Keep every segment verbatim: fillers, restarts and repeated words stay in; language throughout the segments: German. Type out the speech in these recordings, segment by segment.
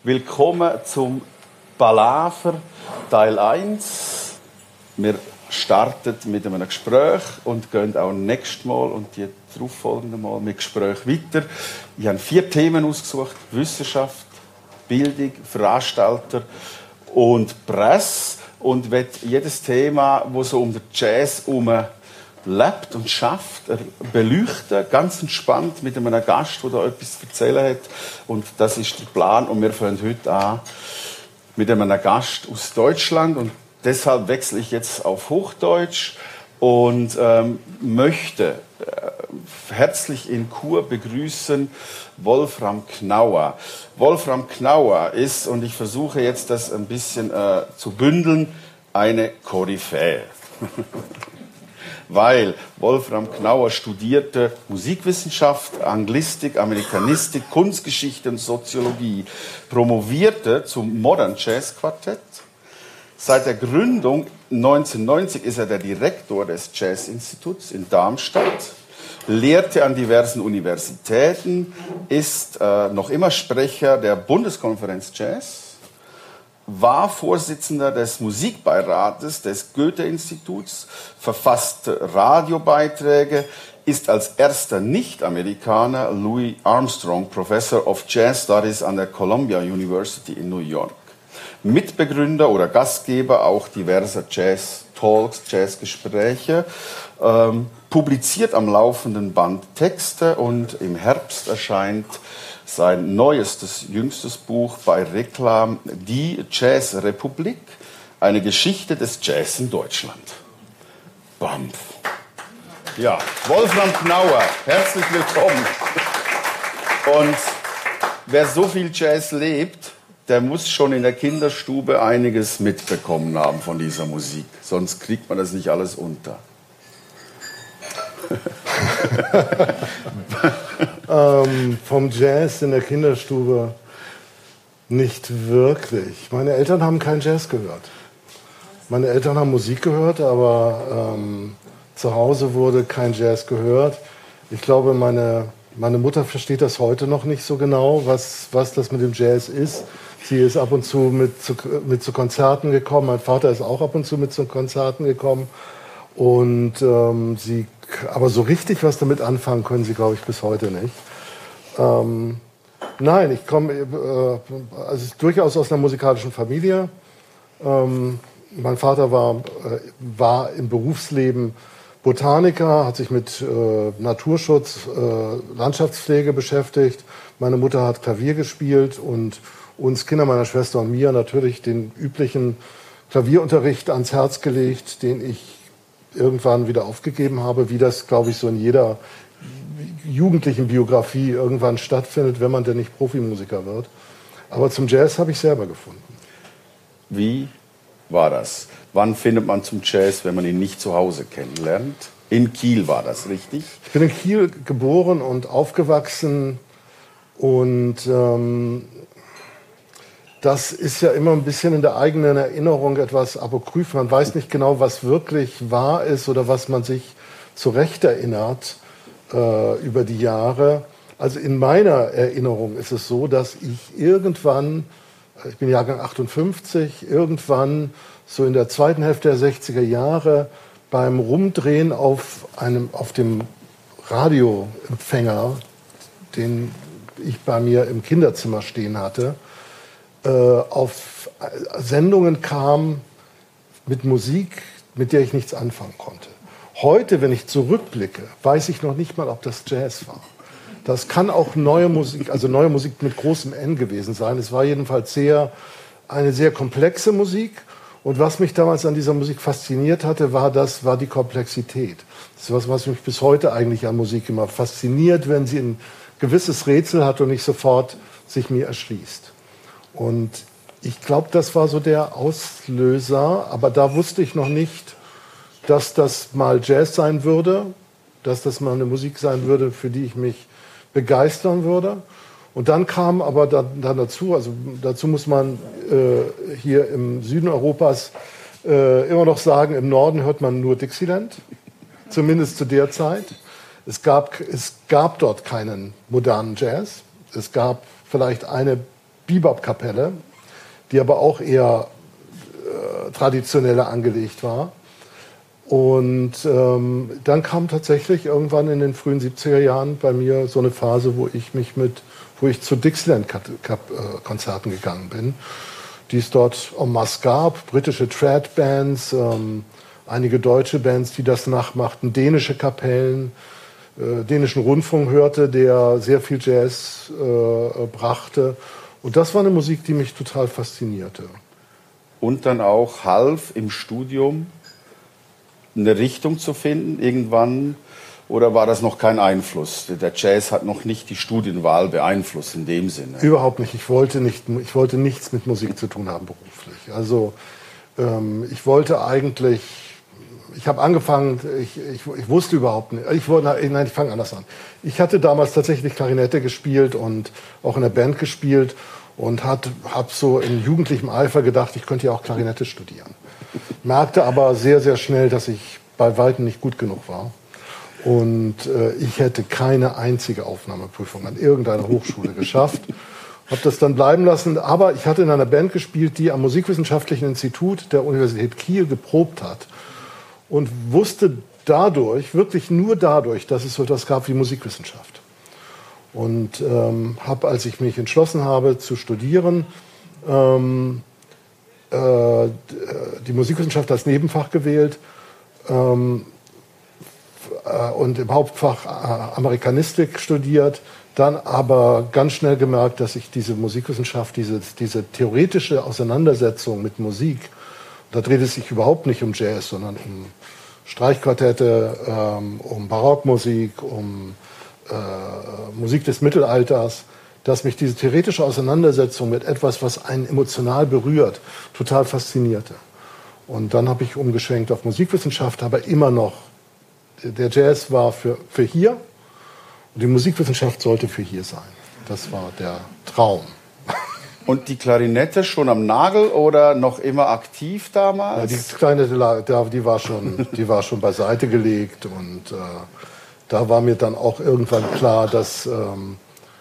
Willkommen zum Palaver Teil eins. Wir starten mit einem Gespräch und gehen auch nächstes Mal und die darauffolgenden Mal mit Gespräch weiter. Ich habe vier Themen ausgesucht: Wissenschaft, Bildung, Veranstalter und Presse. Und will jedes Thema, das so um den Jazz herum lebt und schafft, beleuchten, ganz entspannt mit einem Gast, der da etwas zu erzählen hat. Und das ist der Plan. Und wir fangen heute an mit einem Gast aus Deutschland. Und deshalb wechsle ich jetzt auf Hochdeutsch und ähm, möchte äh, herzlich in Chur begrüßen Wolfram Knauer. Wolfram Knauer ist, und ich versuche jetzt das ein bisschen äh, zu bündeln, eine Koryphäe. Weil Wolfram Knauer studierte Musikwissenschaft, Anglistik, Amerikanistik, Kunstgeschichte und Soziologie, promovierte zum Modern Jazz Quartett. Seit der Gründung neunzehnhundertneunzig ist er der Direktor des Jazz-Instituts in Darmstadt, lehrte an diversen Universitäten, ist äh, noch immer Sprecher der Bundeskonferenz Jazz, war Vorsitzender des Musikbeirates des Goethe-Instituts, verfasste Radiobeiträge, ist als erster Nicht-Amerikaner Louis Armstrong Professor of Jazz Studies an der Columbia University in New York. Mitbegründer oder Gastgeber auch diverser Jazz-Talks, Jazz-Gespräche, ähm, publiziert am laufenden Band Texte und im Herbst erscheint sein neuestes, jüngstes Buch bei Reklam, Die Jazzrepublik, eine Geschichte des Jazz in Deutschland. Bampf. Ja, Wolfram Knauer, herzlich willkommen. Und wer so viel Jazz lebt, der muss schon in der Kinderstube einiges mitbekommen haben von dieser Musik. Sonst kriegt man das nicht alles unter. ähm, vom Jazz in der Kinderstube nicht wirklich. Meine Eltern haben keinen Jazz gehört. Meine Eltern haben Musik gehört, aber ähm, zu Hause wurde kein Jazz gehört. Ich glaube, meine, meine Mutter versteht das heute noch nicht so genau, was, was das mit dem Jazz ist. Sie ist ab und zu mit zu, mit zu Konzerten gekommen. Mein Vater ist auch ab und zu mit zu Konzerten gekommen. Und ähm, sie, aber so richtig was damit anfangen können sie, glaube ich, bis heute nicht. Ähm, nein, ich komme äh, also durchaus aus einer musikalischen Familie. Ähm, mein Vater war, äh, war im Berufsleben Botaniker, hat sich mit äh, Naturschutz, äh, Landschaftspflege beschäftigt. Meine Mutter hat Klavier gespielt und uns Kinder meiner Schwester und mir natürlich den üblichen Klavierunterricht ans Herz gelegt, den ich irgendwann wieder aufgegeben habe, wie das, glaube ich, so in jeder jugendlichen Biografie irgendwann stattfindet, wenn man denn nicht Profimusiker wird. Aber zum Jazz habe ich selber gefunden. Wie war das? Wann findet man zum Jazz, wenn man ihn nicht zu Hause kennenlernt? In Kiel war das, richtig? Ich bin in Kiel geboren und aufgewachsen und ähm, das ist ja immer ein bisschen in der eigenen Erinnerung etwas apokryph. Man weiß nicht genau, was wirklich wahr ist oder was man sich zurecht erinnert äh, über die Jahre. Also in meiner Erinnerung ist es so, dass ich irgendwann, ich bin Jahrgang achtundfünfzig, irgendwann so in der zweiten Hälfte der sechziger Jahre beim Rumdrehen auf, einem, auf dem Radioempfänger, den ich bei mir im Kinderzimmer stehen hatte, auf Sendungen kam mit Musik, mit der ich nichts anfangen konnte. Heute, wenn ich zurückblicke, weiß ich noch nicht mal, ob das Jazz war. Das kann auch neue Musik, also neue Musik mit großem N gewesen sein. Es war jedenfalls sehr, eine sehr komplexe Musik. Und was mich damals an dieser Musik fasziniert hatte, war, das, war die Komplexität. Das ist was, was mich bis heute eigentlich an Musik immer fasziniert, wenn sie ein gewisses Rätsel hat und nicht sofort sich mir erschließt. Und ich glaube, das war so der Auslöser, aber da wusste ich noch nicht, dass das mal Jazz sein würde, dass das mal eine Musik sein würde, für die ich mich begeistern würde. Und dann kam aber dann, dann dazu, also dazu muss man äh, hier im Süden Europas äh, immer noch sagen, im Norden hört man nur Dixieland, zumindest zu der Zeit. Es gab, es gab dort keinen modernen Jazz. Es gab vielleicht eine Bebop-Kapelle, die aber auch eher äh, traditioneller angelegt war. Und ähm, dann kam tatsächlich irgendwann in den frühen siebziger Jahren bei mir so eine Phase, wo ich mich mit, wo ich zu Dixieland-Konzerten gegangen bin, die es dort en masse gab, britische Trad-Bands, ähm, einige deutsche Bands, die das nachmachten, dänische Kapellen, äh, dänischen Rundfunk hörte, der sehr viel Jazz äh, brachte. Und das war eine Musik, die mich total faszinierte. Und dann auch half im Studium eine Richtung zu finden irgendwann, oder war das noch kein Einfluss? Der Jazz hat noch nicht die Studienwahl beeinflusst in dem Sinne. Überhaupt nicht. Ich wollte nicht, ich wollte nichts mit Musik zu tun haben beruflich. Also ähm, ich wollte eigentlich, ich habe angefangen, ich, ich, ich wusste überhaupt nicht, ich wollte, nein, ich fange anders an. Ich hatte damals tatsächlich Klarinette gespielt und auch in der Band gespielt und habe so in jugendlichem Eifer gedacht, ich könnte ja auch Klarinette studieren. Merkte aber sehr, sehr schnell, dass ich bei weitem nicht gut genug war. Und äh, ich hätte keine einzige Aufnahmeprüfung an irgendeiner Hochschule geschafft. Habe das dann bleiben lassen. Aber ich hatte in einer Band gespielt, die am Musikwissenschaftlichen Institut der Universität Kiel geprobt hat. Und wusste dadurch, wirklich nur dadurch, dass es so etwas gab wie Musikwissenschaft. Und ähm, habe, als ich mich entschlossen habe zu studieren, ähm, äh, die Musikwissenschaft als Nebenfach gewählt ähm, äh, und im Hauptfach äh, Amerikanistik studiert, dann aber ganz schnell gemerkt, dass ich diese Musikwissenschaft, diese, diese theoretische Auseinandersetzung mit Musik, da dreht es sich überhaupt nicht um Jazz, sondern um Streichquartette, ähm, um Barockmusik, um äh, Musik des Mittelalters, dass mich diese theoretische Auseinandersetzung mit etwas, was einen emotional berührt, total faszinierte. Und dann habe ich umgeschwenkt auf Musikwissenschaft, aber immer noch, der Jazz war für, für hier und die Musikwissenschaft sollte für hier sein. Das war der Traum. Und die Klarinette schon am Nagel oder noch immer aktiv damals? Ja, die Klarinette, die war schon, die war schon beiseite gelegt und äh, da war mir dann auch irgendwann klar, dass ähm,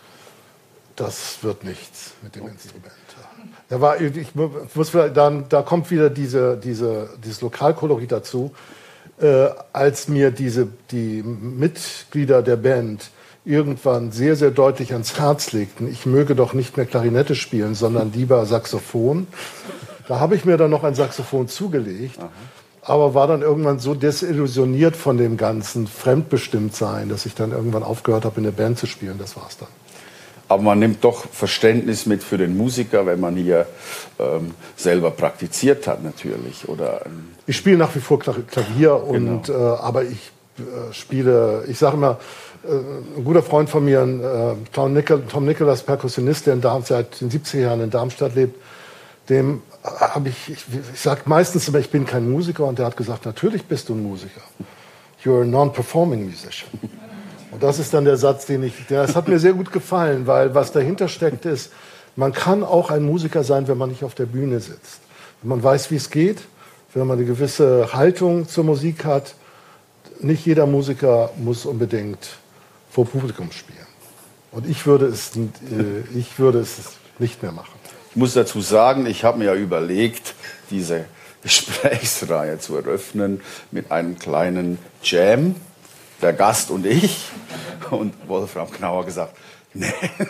das wird nichts mit dem okay. Instrument. Da, war, ich muss, dann, da kommt wieder diese, diese, dieses Lokalkolorit dazu. Äh, als mir diese, die Mitglieder der Band irgendwann sehr, sehr deutlich ans Herz legten, ich möge doch nicht mehr Klarinette spielen, sondern lieber Saxophon. Da habe ich mir dann noch ein Saxophon zugelegt, aha. aber war dann irgendwann so desillusioniert von dem ganzen Fremdbestimmtsein, dass ich dann irgendwann aufgehört habe, in der Band zu spielen. Das war's dann. Aber man nimmt doch Verständnis mit für den Musiker, wenn man hier ähm, selber praktiziert hat natürlich. Oder, ähm ich spiele nach wie vor Klavier, und, genau. äh, aber ich äh, spiele, ich sage immer, äh, ein guter Freund von mir, äh, Tom, Nicol Tom Nicholas, Perkussionist, der in Darm seit den siebziger Jahren in Darmstadt lebt, dem habe ich, ich, ich sage meistens immer, ich bin kein Musiker, und der hat gesagt, natürlich bist du ein Musiker. You're a non-performing musician. Und das ist dann der Satz, den ich, das hat mir sehr gut gefallen, weil was dahinter steckt ist, man kann auch ein Musiker sein, wenn man nicht auf der Bühne sitzt. Wenn man weiß, wie es geht, wenn man eine gewisse Haltung zur Musik hat. Nicht jeder Musiker muss unbedingt vor Publikum spielen. Und ich würde es, ich würde es nicht mehr machen. Ich muss dazu sagen, ich habe mir ja überlegt, diese Gesprächsreihe zu eröffnen mit einem kleinen Jam. Der Gast und ich. Und Wolfram Knauer gesagt, nee.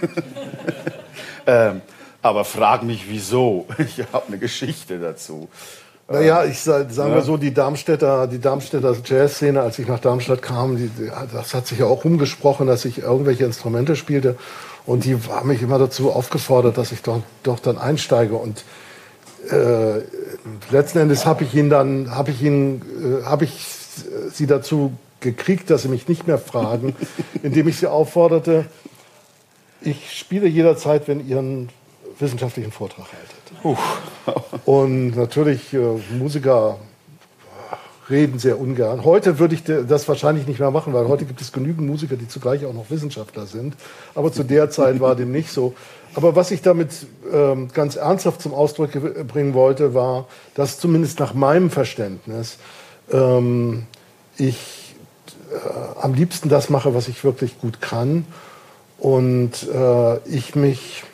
ähm, aber frag mich, wieso. Ich habe eine Geschichte dazu. Naja, ich sage sag mal so, die Darmstädter, die Darmstädter Jazzszene, als ich nach Darmstadt kam, die, das hat sich ja auch rumgesprochen, dass ich irgendwelche Instrumente spielte. Und die haben mich immer dazu aufgefordert, dass ich doch, doch dann einsteige. Und äh, letzten Endes habe ich ihn dann, habe ich ihn, äh, habe ich sie dazu gekriegt, dass sie mich nicht mehr fragen, indem ich sie aufforderte, ich spiele jederzeit, wenn ihr einen wissenschaftlichen Vortrag haltet. Uh. Und natürlich, äh, Musiker reden sehr ungern. Heute würde ich das wahrscheinlich nicht mehr machen, weil heute gibt es genügend Musiker, die zugleich auch noch Wissenschaftler sind. Aber zu der Zeit war dem nicht so. Aber was ich damit ähm, ganz ernsthaft zum Ausdruck bringen wollte, war, dass zumindest nach meinem Verständnis ähm, ich Äh, am liebsten das mache, was ich wirklich gut kann, und äh, ich mich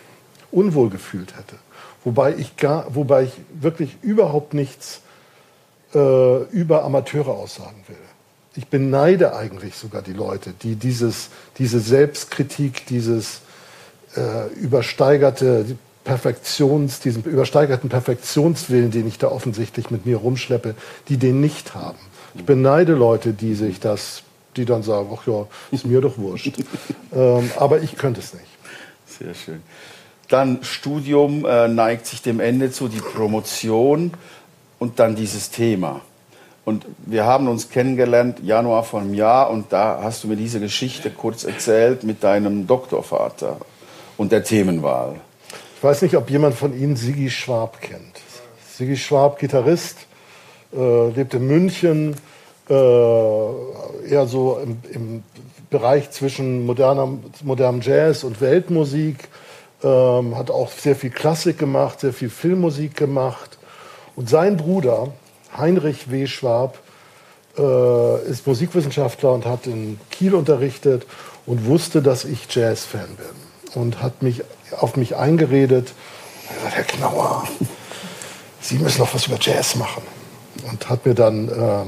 unwohl gefühlt hätte. Wobei ich, gar, wobei ich wirklich überhaupt nichts äh, über Amateure aussagen will. Ich beneide eigentlich sogar die Leute, die dieses, diese Selbstkritik, dieses äh, übersteigerte Perfektions, diesen übersteigerten Perfektionswillen, den ich da offensichtlich mit mir rumschleppe, die den nicht haben. Ich beneide Leute, die sich das, die dann sagen, ach ja, ist mir doch wurscht. ähm, aber ich könnte es nicht. Sehr schön. Dann Studium äh, neigt sich dem Ende zu, die Promotion und dann dieses Thema. Und wir haben uns kennengelernt Januar vor einem Jahr und da hast du mir diese Geschichte kurz erzählt mit deinem Doktorvater und der Themenwahl. Ich weiß nicht, ob jemand von Ihnen Siggi Schwab kennt. Siggi Schwab, Gitarrist, äh, lebt in München, äh, eher so im, im Bereich zwischen moderner, modernem Jazz und Weltmusik, ähm, hat auch sehr viel Klassik gemacht, sehr viel Filmmusik gemacht. Und sein Bruder, Heinrich W. Schwab, äh, ist Musikwissenschaftler und hat in Kiel unterrichtet und wusste, dass ich Jazz-Fan bin. Und hat mich auf mich eingeredet, Herr Knauer, Sie müssen noch was über Jazz machen. Und hat mir dann äh,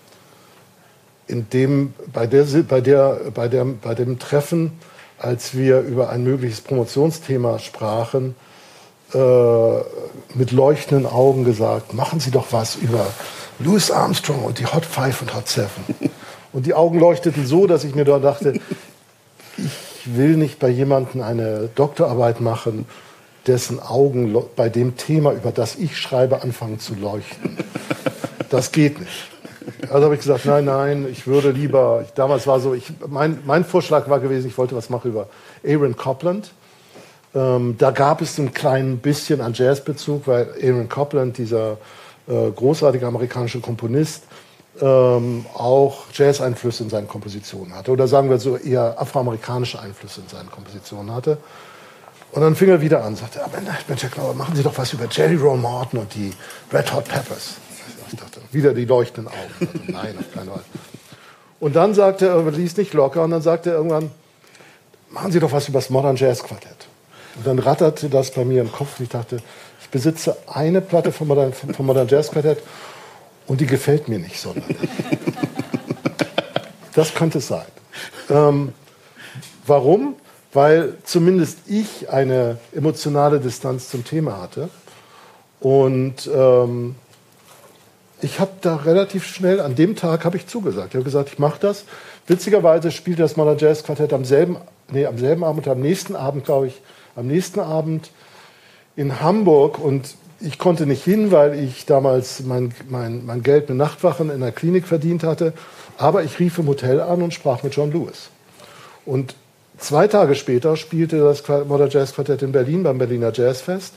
in dem, bei, der, bei, der, bei, der, bei dem Treffen, als wir über ein mögliches Promotionsthema sprachen, äh, mit leuchtenden Augen gesagt, machen Sie doch was über Louis Armstrong und die Hot Five und Hot Seven. Und die Augen leuchteten so, dass ich mir da dachte, ich will nicht bei jemandem eine Doktorarbeit machen, dessen Augen bei dem Thema, über das ich schreibe, anfangen zu leuchten. Das geht nicht. Also habe ich gesagt, nein, nein, ich würde lieber, ich, damals war so, ich, mein, mein Vorschlag war gewesen, ich wollte was machen über Aaron Copland. Ähm, da gab es ein klein bisschen an Jazzbezug, weil Aaron Copland, dieser äh, großartige amerikanische Komponist, ähm, auch Jazz-Einflüsse in seinen Kompositionen hatte. Oder sagen wir so eher afroamerikanische Einflüsse in seinen Kompositionen hatte. Und dann fing er wieder an, sagte, aber Mensch, Herr Knauer, machen Sie doch was über Jerry Roll Morton und die Red Hot Peppers. Ich dachte, wieder die leuchtenden Augen. Also, nein, auf keinen Fall. Und dann sagte er, er ließ nicht locker, und dann sagte er irgendwann, machen Sie doch was über das Modern Jazz Quartett. Und dann ratterte das bei mir im Kopf und ich dachte, ich besitze eine Platte vom Modern, vom Modern Jazz Quartett und die gefällt mir nicht sonderlich. Das könnte es sein. Ähm, warum? Weil zumindest ich eine emotionale Distanz zum Thema hatte. Und ähm, ich habe da relativ schnell, an dem Tag habe ich zugesagt. Ich habe gesagt, ich mache das. Witzigerweise spielte das Modern Jazz Quartett am selben, nee, am selben Abend, am nächsten Abend, glaube ich, am nächsten Abend in Hamburg. Und ich konnte nicht hin, weil ich damals mein, mein, mein Geld mit Nachtwachen in der Klinik verdient hatte. Aber ich rief im Hotel an und sprach mit John Lewis. Und zwei Tage später spielte das Modern Jazz Quartett in Berlin beim Berliner Jazzfest.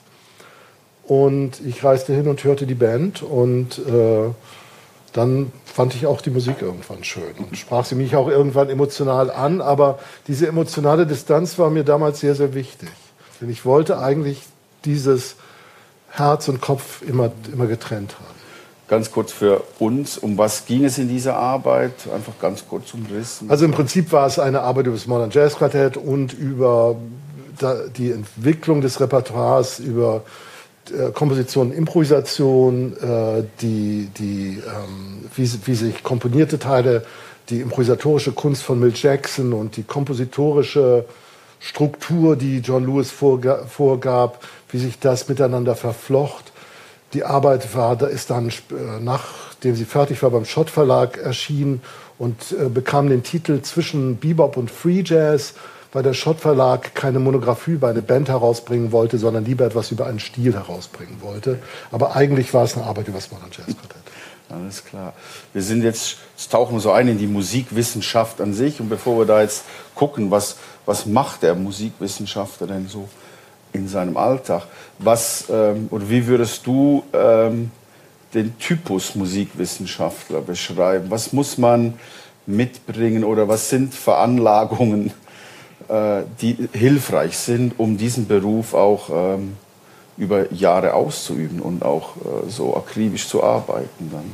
Und ich reiste hin und hörte die Band. Und äh, dann fand ich auch die Musik irgendwann schön. Und sprach sie mich auch irgendwann emotional an. Aber diese emotionale Distanz war mir damals sehr, sehr wichtig. Denn ich wollte eigentlich dieses Herz und Kopf immer, immer getrennt haben. Ganz kurz für uns, um was ging es in dieser Arbeit? Einfach ganz kurz umrissen. Also im Prinzip war es eine Arbeit über das Modern Jazz Quartett und über die Entwicklung des Repertoires, über äh, Komposition, Improvisation, äh, die, die, ähm, wie, wie sich komponierte Teile, die improvisatorische Kunst von Milt Jackson und die kompositorische Struktur, die John Lewis vorga- vorgab, wie sich das miteinander verflocht. Die Arbeit war, da ist dann, nachdem sie fertig war, beim Schott Verlag erschienen und äh, bekam den Titel Zwischen Bebop und Free Jazz, weil der Schott Verlag keine Monographie über eine Band herausbringen wollte, sondern lieber etwas über einen Stil herausbringen wollte. Aber eigentlich war es eine Arbeit über das Modern Jazz Quartett. Alles klar. Wir sind jetzt, jetzt tauchen wir so ein in die Musikwissenschaft an sich. Und bevor wir da jetzt gucken, was, was macht der Musikwissenschaftler denn so in seinem Alltag? Was, ähm, oder wie würdest du ähm, den Typus Musikwissenschaftler beschreiben? Was muss man mitbringen oder was sind Veranlagungen, äh, die hilfreich sind, um diesen Beruf auch ähm, über Jahre auszuüben und auch äh, so akribisch zu arbeiten dann?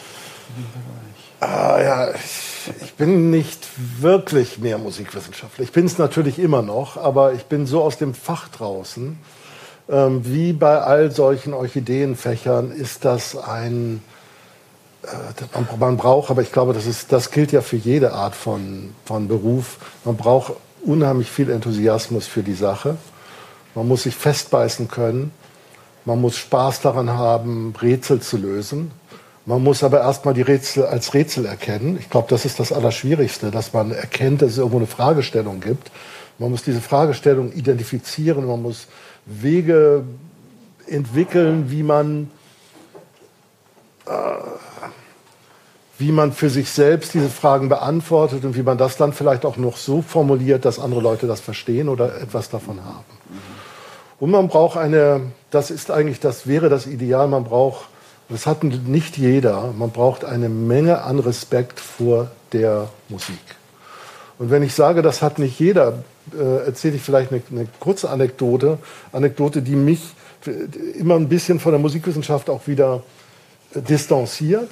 Ah, ja, ich, ich bin nicht wirklich mehr Musikwissenschaftler. Ich bin es natürlich immer noch, aber ich bin so aus dem Fach draußen, Ähm, wie bei all solchen Orchideenfächern ist das ein, äh, man, man braucht, aber ich glaube, das, ist, das gilt ja für jede Art von, von Beruf, man braucht unheimlich viel Enthusiasmus für die Sache. Man muss sich festbeißen können. Man muss Spaß daran haben, Rätsel zu lösen. Man muss aber erstmal die Rätsel als Rätsel erkennen. Ich glaube, das ist das Allerschwierigste, dass man erkennt, dass es irgendwo eine Fragestellung gibt. Man muss diese Fragestellung identifizieren. Man muss Wege entwickeln, wie man, äh, wie man für sich selbst diese Fragen beantwortet und wie man das dann vielleicht auch noch so formuliert, dass andere Leute das verstehen oder etwas davon haben. Und man braucht eine, das ist eigentlich, das wäre das Ideal, man braucht, das hat nicht jeder, man braucht eine Menge an Respekt vor der Musik. Und wenn ich sage, das hat nicht jeder, äh, erzähle ich vielleicht eine, eine kurze Anekdote, Anekdote, die mich immer ein bisschen von der Musikwissenschaft auch wieder äh, distanziert.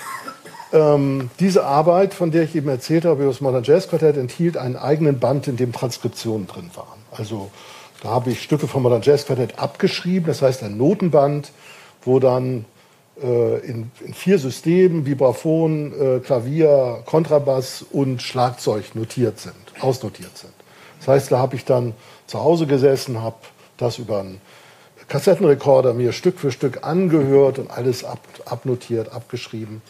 Ähm, diese Arbeit, von der ich eben erzählt habe, über das Modern Jazz Quartett, enthielt einen eigenen Band, in dem Transkriptionen drin waren. Also da habe ich Stücke vom Modern Jazz Quartett abgeschrieben, das heißt ein Notenband, wo dann äh, in, in vier Systemen Vibraphon, äh, Klavier, Kontrabass und Schlagzeug notiert sind, ausnotiert sind. Das heißt, da habe ich dann zu Hause gesessen, habe das über einen Kassettenrekorder mir Stück für Stück angehört und alles ab, abnotiert, abgeschrieben.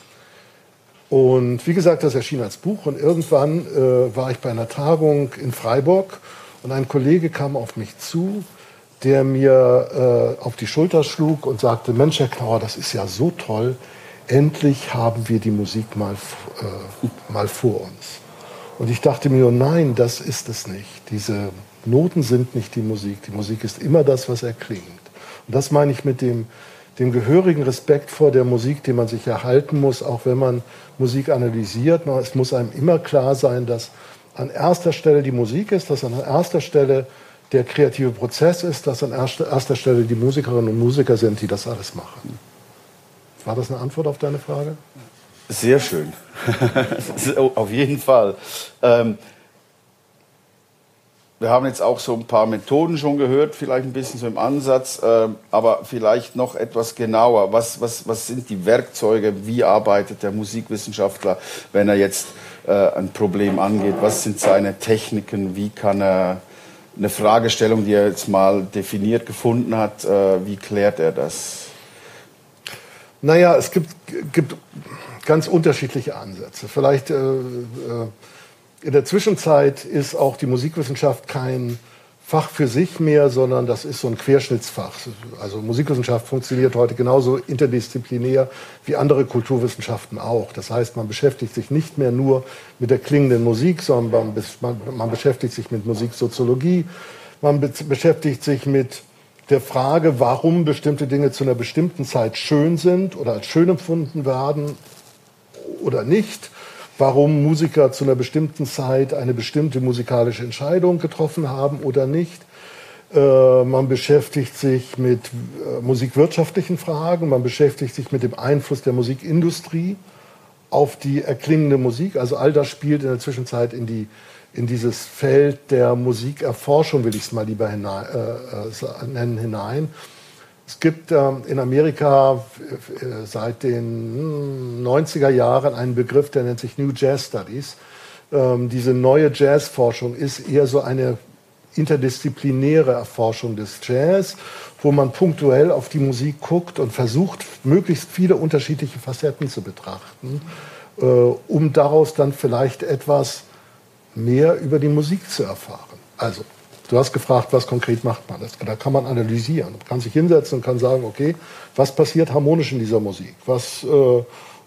Und wie gesagt, das erschien als Buch und irgendwann äh, war ich bei einer Tagung in Freiburg und ein Kollege kam auf mich zu, der mir äh, auf die Schulter schlug und sagte, Mensch, Herr Knauer, das ist ja so toll, endlich haben wir die Musik mal, äh, mal vor uns. Und ich dachte mir, nein, das ist es nicht. Diese Noten sind nicht die Musik, die Musik ist immer das, was erklingt. Und das meine ich mit dem, dem gehörigen Respekt vor der Musik, den man sich erhalten muss, auch wenn man Musik analysiert. Es muss einem immer klar sein, dass an erster Stelle die Musik ist, dass an erster Stelle der kreative Prozess ist, dass an erster Stelle die Musikerinnen und Musiker sind, die das alles machen. War das eine Antwort auf deine Frage? Sehr schön. Auf jeden Fall. Ähm, wir haben jetzt auch so ein paar Methoden schon gehört, vielleicht ein bisschen so im Ansatz, ähm, aber vielleicht noch etwas genauer. Was, was, was sind die Werkzeuge? Wie arbeitet der Musikwissenschaftler, wenn er jetzt äh, ein Problem angeht? Was sind seine Techniken? Wie kann er eine Fragestellung, die er jetzt mal definiert gefunden hat, äh, wie klärt er das? Naja, es gibt, gibt ganz unterschiedliche Ansätze. Vielleicht äh, in der Zwischenzeit ist auch die Musikwissenschaft kein Fach für sich mehr, sondern das ist so ein Querschnittsfach. Also Musikwissenschaft funktioniert heute genauso interdisziplinär wie andere Kulturwissenschaften auch. Das heißt, man beschäftigt sich nicht mehr nur mit der klingenden Musik, sondern man, man beschäftigt sich mit Musiksoziologie, man be beschäftigt sich mit der Frage, warum bestimmte Dinge zu einer bestimmten Zeit schön sind oder als schön empfunden werden oder nicht. Warum Musiker zu einer bestimmten Zeit eine bestimmte musikalische Entscheidung getroffen haben oder nicht. Äh, man beschäftigt sich mit äh, musikwirtschaftlichen Fragen, man beschäftigt sich mit dem Einfluss der Musikindustrie auf die erklingende Musik. Also all das spielt in der Zwischenzeit in, die, in dieses Feld der Musikerforschung, will ich es mal lieber hinein, äh, nennen, hinein. Es gibt ähm, in Amerika äh, seit den neunziger Jahren einen Begriff, der nennt sich New Jazz Studies. Ähm, diese neue Jazzforschung ist eher so eine interdisziplinäre Erforschung des Jazz, wo man punktuell auf die Musik guckt und versucht, möglichst viele unterschiedliche Facetten zu betrachten, äh, um daraus dann vielleicht etwas mehr über die Musik zu erfahren. Also du hast gefragt, was konkret macht man das? Da kann man analysieren. Man kann sich hinsetzen und kann sagen, okay, was passiert harmonisch in dieser Musik? Was, äh,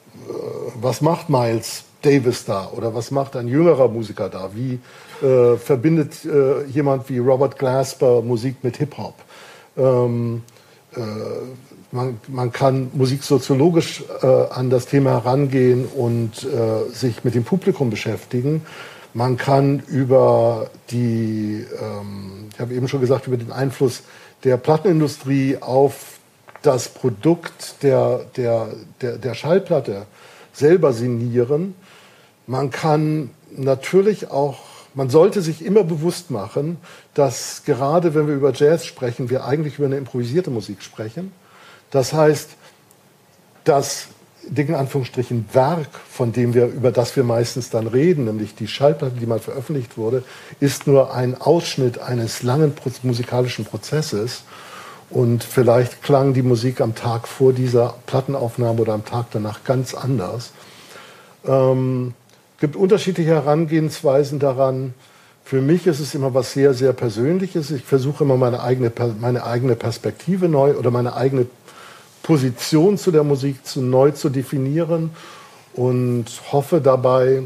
was macht Miles Davis da? Oder was macht ein jüngerer Musiker da? Wie äh, verbindet äh, jemand wie Robert Glasper Musik mit Hip-Hop? Ähm, äh, man, man kann musiksoziologisch äh, an das Thema herangehen und äh, sich mit dem Publikum beschäftigen. Man kann über die, ähm, ich habe eben schon gesagt, über den Einfluss der Plattenindustrie auf das Produkt der, der, der, der Schallplatte selber sinnieren. Man kann natürlich auch man sollte sich immer bewusst machen, dass gerade wenn wir über Jazz sprechen, wir eigentlich über eine improvisierte Musik sprechen. Das heißt, das in Anführungsstrichen Werk, von dem wir, über das wir meistens dann reden, nämlich die Schallplatte, die mal veröffentlicht wurde, ist nur ein Ausschnitt eines langen musikalischen Prozesses. Und vielleicht klang die Musik am Tag vor dieser Plattenaufnahme oder am Tag danach ganz anders. Ähm, gibt unterschiedliche Herangehensweisen daran. Für mich ist es immer was sehr, sehr Persönliches. Ich versuche immer meine eigene, meine eigene Perspektive neu oder meine eigene Position zu der Musik zu, neu zu definieren und hoffe dabei,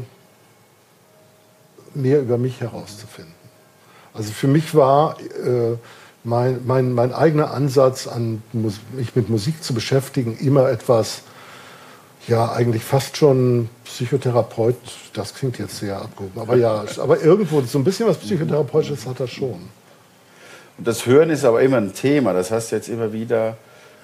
mehr über mich herauszufinden. Also für mich war äh, mein, mein, mein eigener Ansatz, an mich mit Musik zu beschäftigen, immer etwas, ja, eigentlich fast schon Psychotherapeut, das klingt jetzt sehr abgehoben, aber ja, aber irgendwo so ein bisschen was Psychotherapeutisches hat er schon. Und das Hören ist aber immer ein Thema, das hast du jetzt immer wieder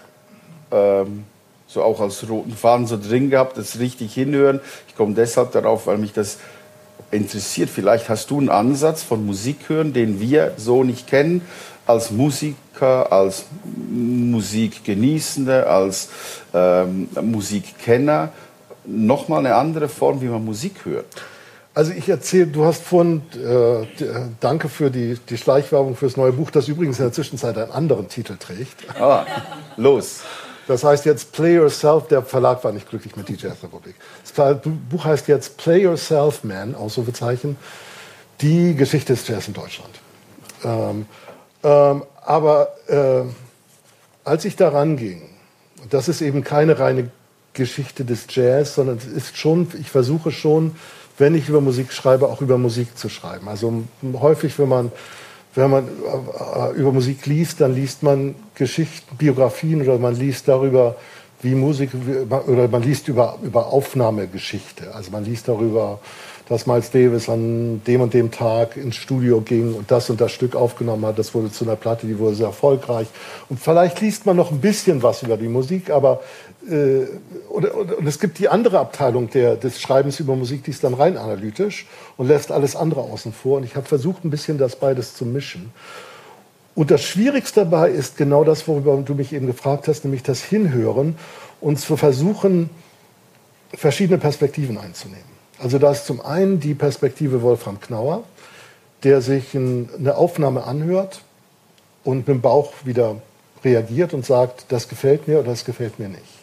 ähm, so auch als roten Faden so drin gehabt, das richtig hinhören. Ich komme deshalb darauf, weil mich das interessiert. Vielleicht hast du einen Ansatz von Musik hören, den wir so nicht kennen, als Musiker, als Musikgenießende, als ähm, Musikkenner. Nochmal eine andere Form, wie man Musik hört. Also ich erzähle, du hast vorhin, äh, danke für die, die Schleichwerbung fürs neue Buch, das übrigens in der Zwischenzeit einen anderen Titel trägt. Ah, los. Das heißt jetzt Play Yourself, der Verlag war nicht glücklich mit die Jazzrepublik. Das Buch heißt jetzt Play Yourself Man, Ausrufezeichen, die Geschichte des Jazz in Deutschland. Ähm, ähm, aber äh, als ich daran ging, und das ist eben keine reine Geschichte des Jazz, sondern es ist schon, ich versuche schon, wenn ich über Musik schreibe, auch über Musik zu schreiben. Also häufig, wenn man Wenn man äh, über Musik liest, dann liest man Geschichten, Biografien oder man liest darüber, wie Musik, oder man liest über, über Aufnahmegeschichte. Also man liest darüber, dass Miles Davis an dem und dem Tag ins Studio ging und das und das Stück aufgenommen hat. Das wurde zu einer Platte, die wurde sehr erfolgreich. Und vielleicht liest man noch ein bisschen was über die Musik, aber äh, oder, oder, und es gibt die andere Abteilung der, des Schreibens über Musik, die ist dann rein analytisch und lässt alles andere außen vor. Und ich habe versucht, ein bisschen das beides zu mischen. Und das Schwierigste dabei ist genau das, worüber du mich eben gefragt hast, nämlich das Hinhören und zu versuchen, verschiedene Perspektiven einzunehmen. Also da ist zum einen die Perspektive Wolfram Knauer, der sich ein, eine Aufnahme anhört und mit dem Bauch wieder reagiert und sagt, das gefällt mir oder das gefällt mir nicht.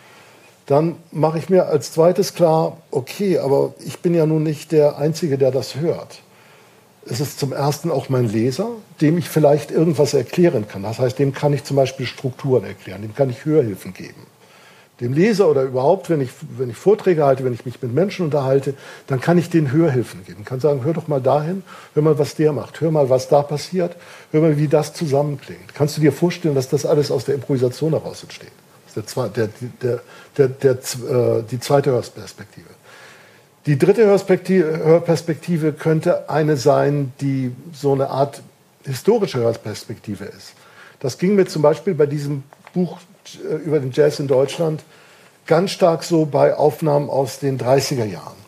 Dann mache ich mir als zweites klar, okay, aber ich bin ja nun nicht der Einzige, der das hört. Es ist zum Ersten auch mein Leser, dem ich vielleicht irgendwas erklären kann. Das heißt, dem kann ich zum Beispiel Strukturen erklären, dem kann ich Hörhilfen geben. Dem Leser oder überhaupt, wenn ich, wenn ich Vorträge halte, wenn ich mich mit Menschen unterhalte, dann kann ich denen Hörhilfen geben. Ich kann sagen, hör doch mal dahin, hör mal, was der macht, hör mal, was da passiert, hör mal, wie das zusammenklingt. Kannst du dir vorstellen, dass das alles aus der Improvisation heraus entsteht? Das ist der, der, der, der, der, der, äh, die zweite Hörperspektive. Die dritte Hörperspektive, Hörperspektive könnte eine sein, die so eine Art historische Hörperspektive ist. Das ging mir zum Beispiel bei diesem Buch über den Jazz in Deutschland ganz stark so bei Aufnahmen aus den dreißiger Jahren,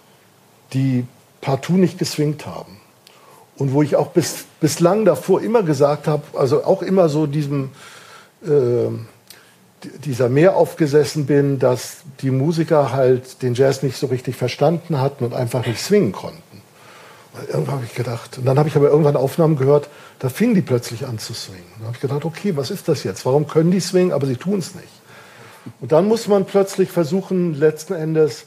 die partout nicht geswingt haben. Und wo ich auch bis, bislang davor immer gesagt habe, also auch immer so diesem, äh, dieser mehr aufgesessen bin, dass die Musiker halt den Jazz nicht so richtig verstanden hatten und einfach nicht swingen konnten. Und irgendwann habe ich gedacht, und dann habe ich aber irgendwann Aufnahmen gehört, da fingen die plötzlich an zu swingen. Und dann habe ich gedacht, okay, was ist das jetzt? Warum können die swingen, aber sie tun es nicht? Und dann muss man plötzlich versuchen, letzten Endes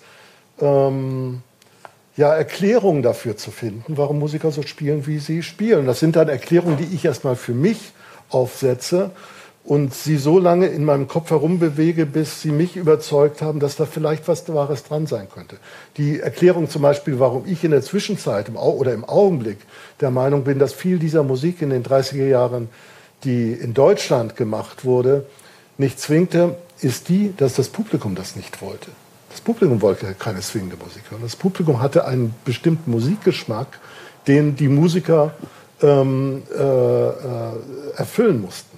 ähm, ja, Erklärungen dafür zu finden, warum Musiker so spielen, wie sie spielen. Das sind dann Erklärungen, die ich erstmal für mich aufsetze und sie so lange in meinem Kopf herumbewege, bis sie mich überzeugt haben, dass da vielleicht was Wahres dran sein könnte. Die Erklärung zum Beispiel, warum ich in der Zwischenzeit im Au- oder im Augenblick der Meinung bin, dass viel dieser Musik in den dreißiger Jahren, die in Deutschland gemacht wurde, nicht zwingte, ist die, dass das Publikum das nicht wollte. Das Publikum wollte keine swingende Musik hören. Das Publikum hatte einen bestimmten Musikgeschmack, den die Musiker ähm, äh, äh, erfüllen mussten.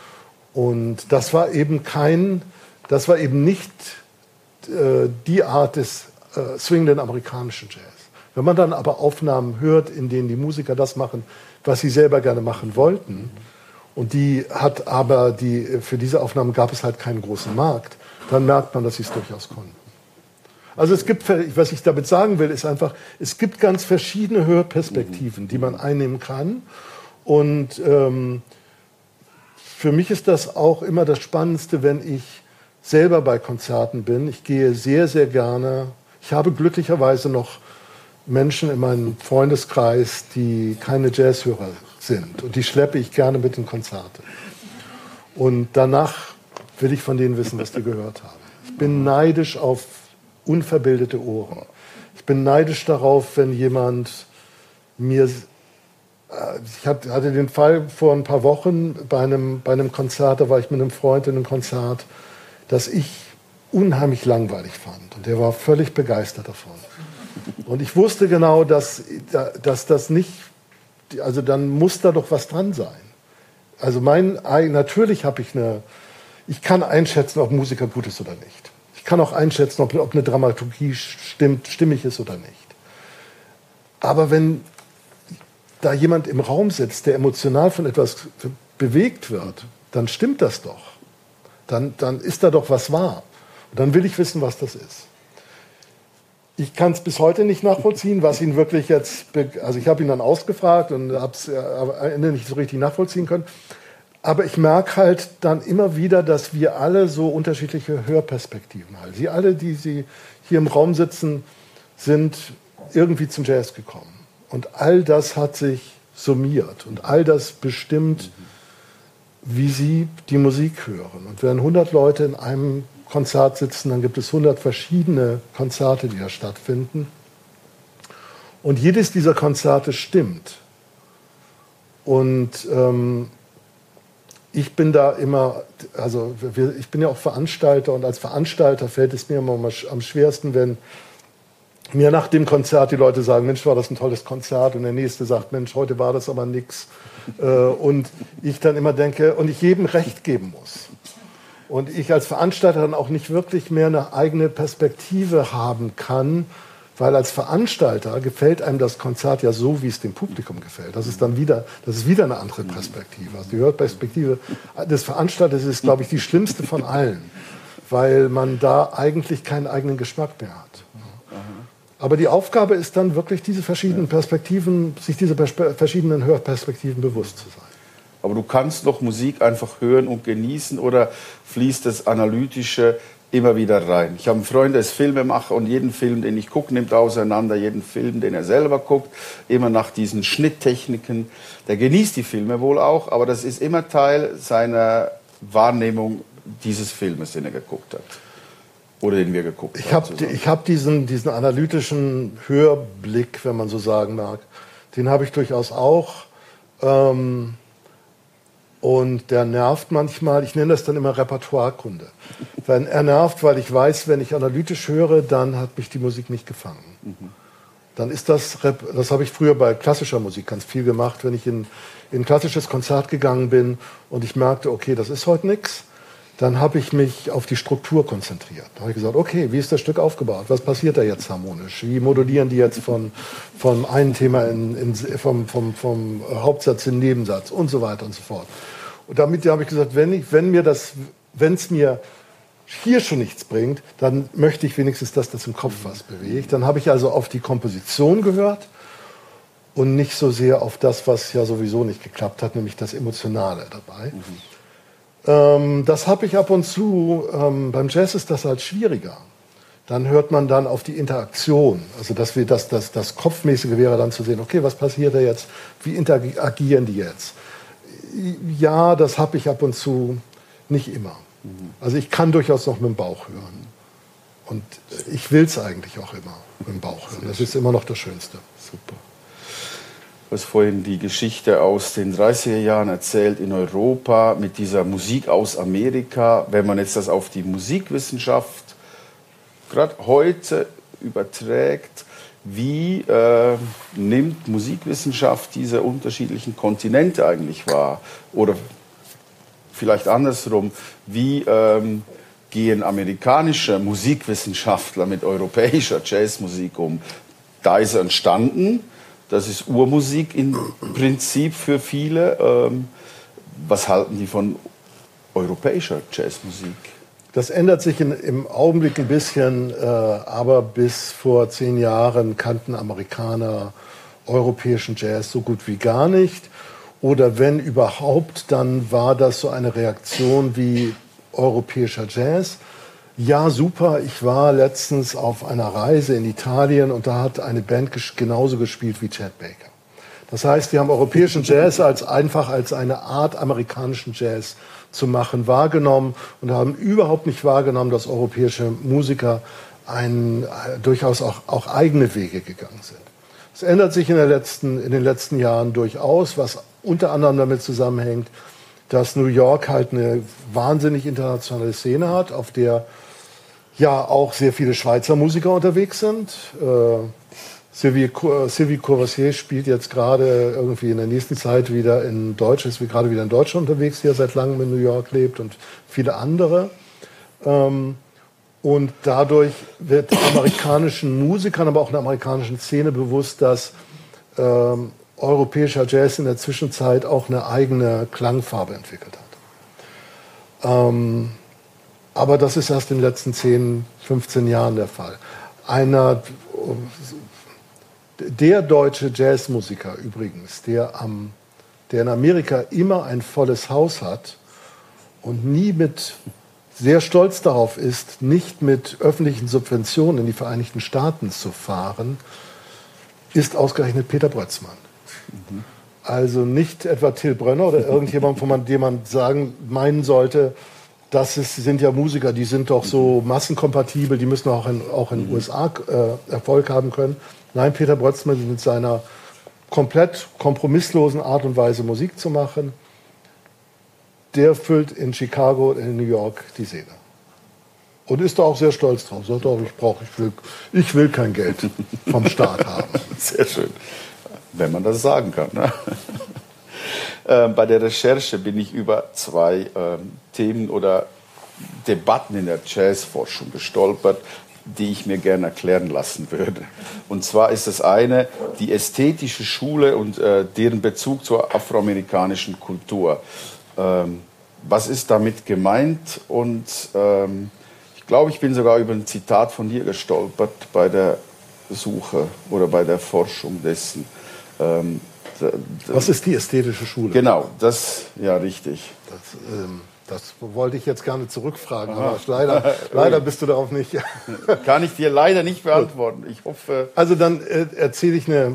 Und das war eben kein, das war eben nicht äh, die Art des äh, swingenden amerikanischen Jazz. Wenn man dann aber Aufnahmen hört, in denen die Musiker das machen, was sie selber gerne machen wollten, und die hat aber die, für diese Aufnahmen gab es halt keinen großen Markt, dann merkt man, dass sie es durchaus konnten. Also es gibt, was ich damit sagen will, ist einfach, es gibt ganz verschiedene Hörperspektiven, die man einnehmen kann. Und ähm, für mich ist das auch immer das Spannendste, wenn ich selber bei Konzerten bin. Ich gehe sehr, sehr gerne. Ich habe glücklicherweise noch Menschen in meinem Freundeskreis, die keine Jazzhörer sind. Und die schleppe ich gerne mit in Konzerte. Und danach will ich von denen wissen, was die gehört haben. Ich bin neidisch auf unverbildete Ohren. Ich bin neidisch darauf, wenn jemand mir... Ich hatte den Fall vor ein paar Wochen bei einem, bei einem Konzert, da war ich mit einem Freund in einem Konzert, das ich unheimlich langweilig fand. Und der war völlig begeistert davon. Und ich wusste genau, dass, dass das nicht, also dann muss da doch was dran sein. Also mein, natürlich habe ich eine, ich kann einschätzen, ob Musiker gut ist oder nicht. Ich kann auch einschätzen, ob, ob eine Dramaturgie stimmt, stimmig ist oder nicht. Aber wenn da jemand im Raum sitzt, der emotional von etwas bewegt wird, dann stimmt das doch. Dann, dann ist da doch was wahr. Und dann will ich wissen, was das ist. Ich kann es bis heute nicht nachvollziehen, was ihn wirklich jetzt... Also ich habe ihn dann ausgefragt und habe es am Ende nicht so richtig nachvollziehen können. Aber ich merke halt dann immer wieder, dass wir alle so unterschiedliche Hörperspektiven haben. Sie alle, die Sie hier im Raum sitzen, sind irgendwie zum Jazz gekommen. Und all das hat sich summiert und all das bestimmt, wie Sie die Musik hören. Und wenn hundert Leute in einem Konzert sitzen, dann gibt es hundert verschiedene Konzerte, die da stattfinden. Und jedes dieser Konzerte stimmt. Und ähm, ich bin da immer, also wir, ich bin ja auch Veranstalter und als Veranstalter fällt es mir immer am schwersten, wenn mir nach dem Konzert die Leute sagen, Mensch, war das ein tolles Konzert, und der Nächste sagt, Mensch, heute war das aber nix. Äh, und ich dann immer denke, und ich jedem Recht geben muss. Und ich als Veranstalter dann auch nicht wirklich mehr eine eigene Perspektive haben kann, weil als Veranstalter gefällt einem das Konzert ja so, wie es dem Publikum gefällt. Das ist dann wieder, das ist wieder eine andere Perspektive. Also die Hörperspektive des Veranstalters ist, glaube ich, die schlimmste von allen, weil man da eigentlich keinen eigenen Geschmack mehr hat. Aber die Aufgabe ist dann wirklich, diese verschiedenen Perspektiven, sich diese perspe- verschiedenen Hörperspektiven bewusst zu sein. Aber du kannst doch Musik einfach hören und genießen, oder fließt das Analytische immer wieder rein? Ich habe einen Freund, der ist Filmemacher, und jeden Film, den ich gucke, nimmt auseinander, jeden Film, den er selber guckt, immer nach diesen Schnitttechniken. Der genießt die Filme wohl auch, aber das ist immer Teil seiner Wahrnehmung dieses Filmes, den er geguckt hat. Oder den wir geguckt ich haben. Hab, ich habe diesen, diesen analytischen Hörblick, wenn man so sagen mag, den habe ich durchaus auch. Ähm, und der nervt manchmal, ich nenne das dann immer Repertoirekunde. Weil er nervt, weil ich weiß, wenn ich analytisch höre, dann hat mich die Musik nicht gefangen. Mhm. Dann ist das, das habe ich früher bei klassischer Musik ganz viel gemacht, wenn ich in, in ein klassisches Konzert gegangen bin und ich merkte, okay, das ist heute nichts. Dann habe ich mich auf die Struktur konzentriert. Da habe ich gesagt, okay, wie ist das Stück aufgebaut? Was passiert da jetzt harmonisch? Wie modulieren die jetzt von, von einem Thema in, in, vom, vom, vom Hauptsatz in den Nebensatz und so weiter und so fort. Und damit habe ich gesagt, wenn, ich, wenn mir das, wenn es mir hier schon nichts bringt, dann möchte ich wenigstens, dass das im Kopf was bewegt. Dann habe ich also auf die Komposition gehört und nicht so sehr auf das, was ja sowieso nicht geklappt hat, nämlich das Emotionale dabei. Mhm. Das habe ich ab und zu, ähm, beim Jazz ist das halt schwieriger. Dann hört man dann auf die Interaktion, also dass wir das, das, das Kopfmäßige wäre dann zu sehen, okay, was passiert da jetzt, wie interagieren die jetzt? Ja, das habe ich ab und zu, nicht immer. Also ich kann durchaus noch mit dem Bauch hören. Und ich will es eigentlich auch immer mit dem Bauch hören, das ist immer noch das Schönste. Super. Du hast vorhin die Geschichte aus den dreißiger Jahren erzählt in Europa mit dieser Musik aus Amerika. Wenn man jetzt das auf die Musikwissenschaft gerade heute überträgt, wie äh, nimmt Musikwissenschaft diese unterschiedlichen Kontinente eigentlich wahr? Oder vielleicht andersrum, wie ähm, gehen amerikanische Musikwissenschaftler mit europäischer Jazzmusik um? da ist er entstanden. Das ist Urmusik im Prinzip für viele. Ähm, was halten die von europäischer Jazzmusik? Das ändert sich in, im Augenblick ein bisschen, äh, aber bis vor zehn Jahren kannten Amerikaner europäischen Jazz so gut wie gar nicht. Oder wenn überhaupt, dann war das so eine Reaktion wie europäischer Jazz. Ja, super, ich war letztens auf einer Reise in Italien und da hat eine Band ges- genauso gespielt wie Chet Baker. Das heißt, wir haben europäischen Jazz als einfach als eine Art amerikanischen Jazz zu machen wahrgenommen und haben überhaupt nicht wahrgenommen, dass europäische Musiker ein, äh, durchaus auch, auch eigene Wege gegangen sind. Es ändert sich in, der letzten, in den letzten Jahren durchaus, was unter anderem damit zusammenhängt, dass New York halt eine wahnsinnig internationale Szene hat, auf der ja auch sehr viele Schweizer Musiker unterwegs sind. Äh, Sylvie, Sylvie Courvoisier spielt jetzt gerade irgendwie in der nächsten Zeit wieder in Deutsch, ist gerade wieder in Deutschland unterwegs, die ja seit langem in New York lebt und viele andere. Ähm, und dadurch wird amerikanischen Musikern, aber auch in der amerikanischen Szene bewusst, dass ähm, europäischer Jazz in der Zwischenzeit auch eine eigene Klangfarbe entwickelt hat. Ähm, aber das ist erst in den letzten zehn, fünfzehn Jahren der Fall. Einer Der deutsche Jazzmusiker übrigens, der, am, der in Amerika immer ein volles Haus hat und nie mit, sehr stolz darauf ist, nicht mit öffentlichen Subventionen in die Vereinigten Staaten zu fahren, ist ausgerechnet Peter Brötzmann. Mhm. Also nicht etwa Till Brönner oder irgendjemand, wo man jemand sagen, meinen sollte, das ist, sind ja Musiker, die sind doch so massenkompatibel, die müssen auch in, auch in den U S A äh, Erfolg haben können. Nein, Peter Brötzmann mit seiner komplett kompromisslosen Art und Weise Musik zu machen, der füllt in Chicago und in New York die Szene. Und ist da auch sehr stolz drauf. Sagt auch, ich brauche, ich will, ich will kein Geld vom Staat haben. Sehr schön, wenn man das sagen kann. Ne? äh, bei der Recherche bin ich über zwei ähm, Themen oder Debatten in der Jazzforschung gestolpert, die ich mir gerne erklären lassen würde. Und zwar ist das eine, die ästhetische Schule und äh, deren Bezug zur afroamerikanischen Kultur. Ähm, was ist damit gemeint? Und ähm, ich glaube, ich bin sogar über ein Zitat von dir gestolpert bei der Suche oder bei der Forschung dessen. Ähm, da, da, was ist die ästhetische Schule? Genau, das, ja, richtig. Das, ähm Das wollte ich jetzt gerne zurückfragen, Aha. aber leider, leider bist du darauf nicht. Kann ich dir leider nicht beantworten. Ich hoffe. Also dann äh, erzähle ich eine.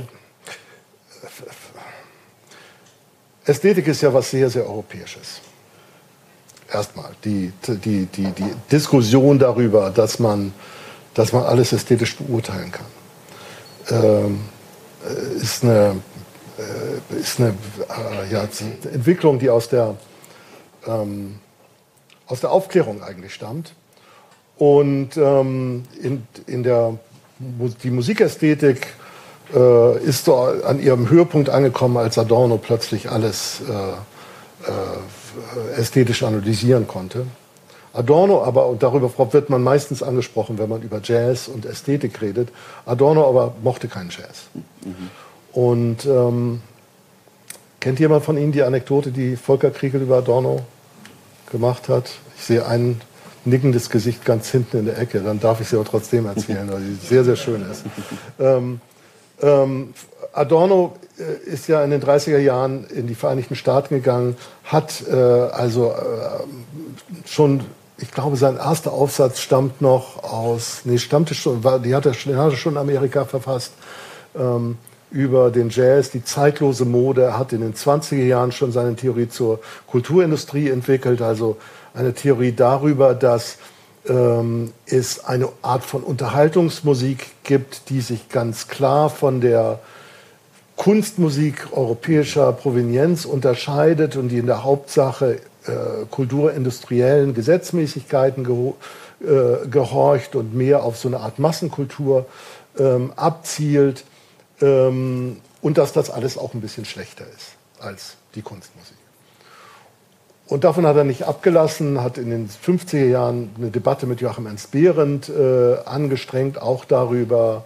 Ästhetik ist ja was sehr, sehr Europäisches. Erstmal die, die, die, die Diskussion darüber, dass man, dass man alles ästhetisch beurteilen kann, ähm, ist eine, äh, ist eine äh, ja, Entwicklung, die aus der Ähm, aus der Aufklärung eigentlich stammt. Und ähm, in, in der, die Musikästhetik äh, ist so an ihrem Höhepunkt angekommen, als Adorno plötzlich alles äh, äh, ästhetisch analysieren konnte. Adorno aber, und darüber wird man meistens angesprochen, wenn man über Jazz und Ästhetik redet, Adorno aber mochte keinen Jazz. Mhm. Und ähm, kennt jemand von Ihnen die Anekdote, die Volker Kriegel über Adorno gemacht hat? Ich sehe ein nickendes Gesicht ganz hinten in der Ecke, dann darf ich sie aber trotzdem erzählen, weil sie sehr, sehr schön ist. Ähm, ähm, Adorno äh, ist ja in den dreißiger Jahren in die Vereinigten Staaten gegangen, hat äh, also äh, schon, ich glaube, sein erster Aufsatz stammt noch aus, nee, stammte schon, war, die hat er, den hat er schon in Amerika verfasst, ähm, über den Jazz, die zeitlose Mode. Er hat in den zwanziger Jahren schon seine Theorie zur Kulturindustrie entwickelt, also eine Theorie darüber, dass ähm, es eine Art von Unterhaltungsmusik gibt, die sich ganz klar von der Kunstmusik europäischer Provenienz unterscheidet und die in der Hauptsache äh, kulturindustriellen Gesetzmäßigkeiten geho äh, gehorcht und mehr auf so eine Art Massenkultur ähm, abzielt. Und dass das alles auch ein bisschen schlechter ist als die Kunstmusik. Und davon hat er nicht abgelassen, hat in den fünfziger Jahren eine Debatte mit Joachim Ernst Behrendt äh, angestrengt, auch darüber,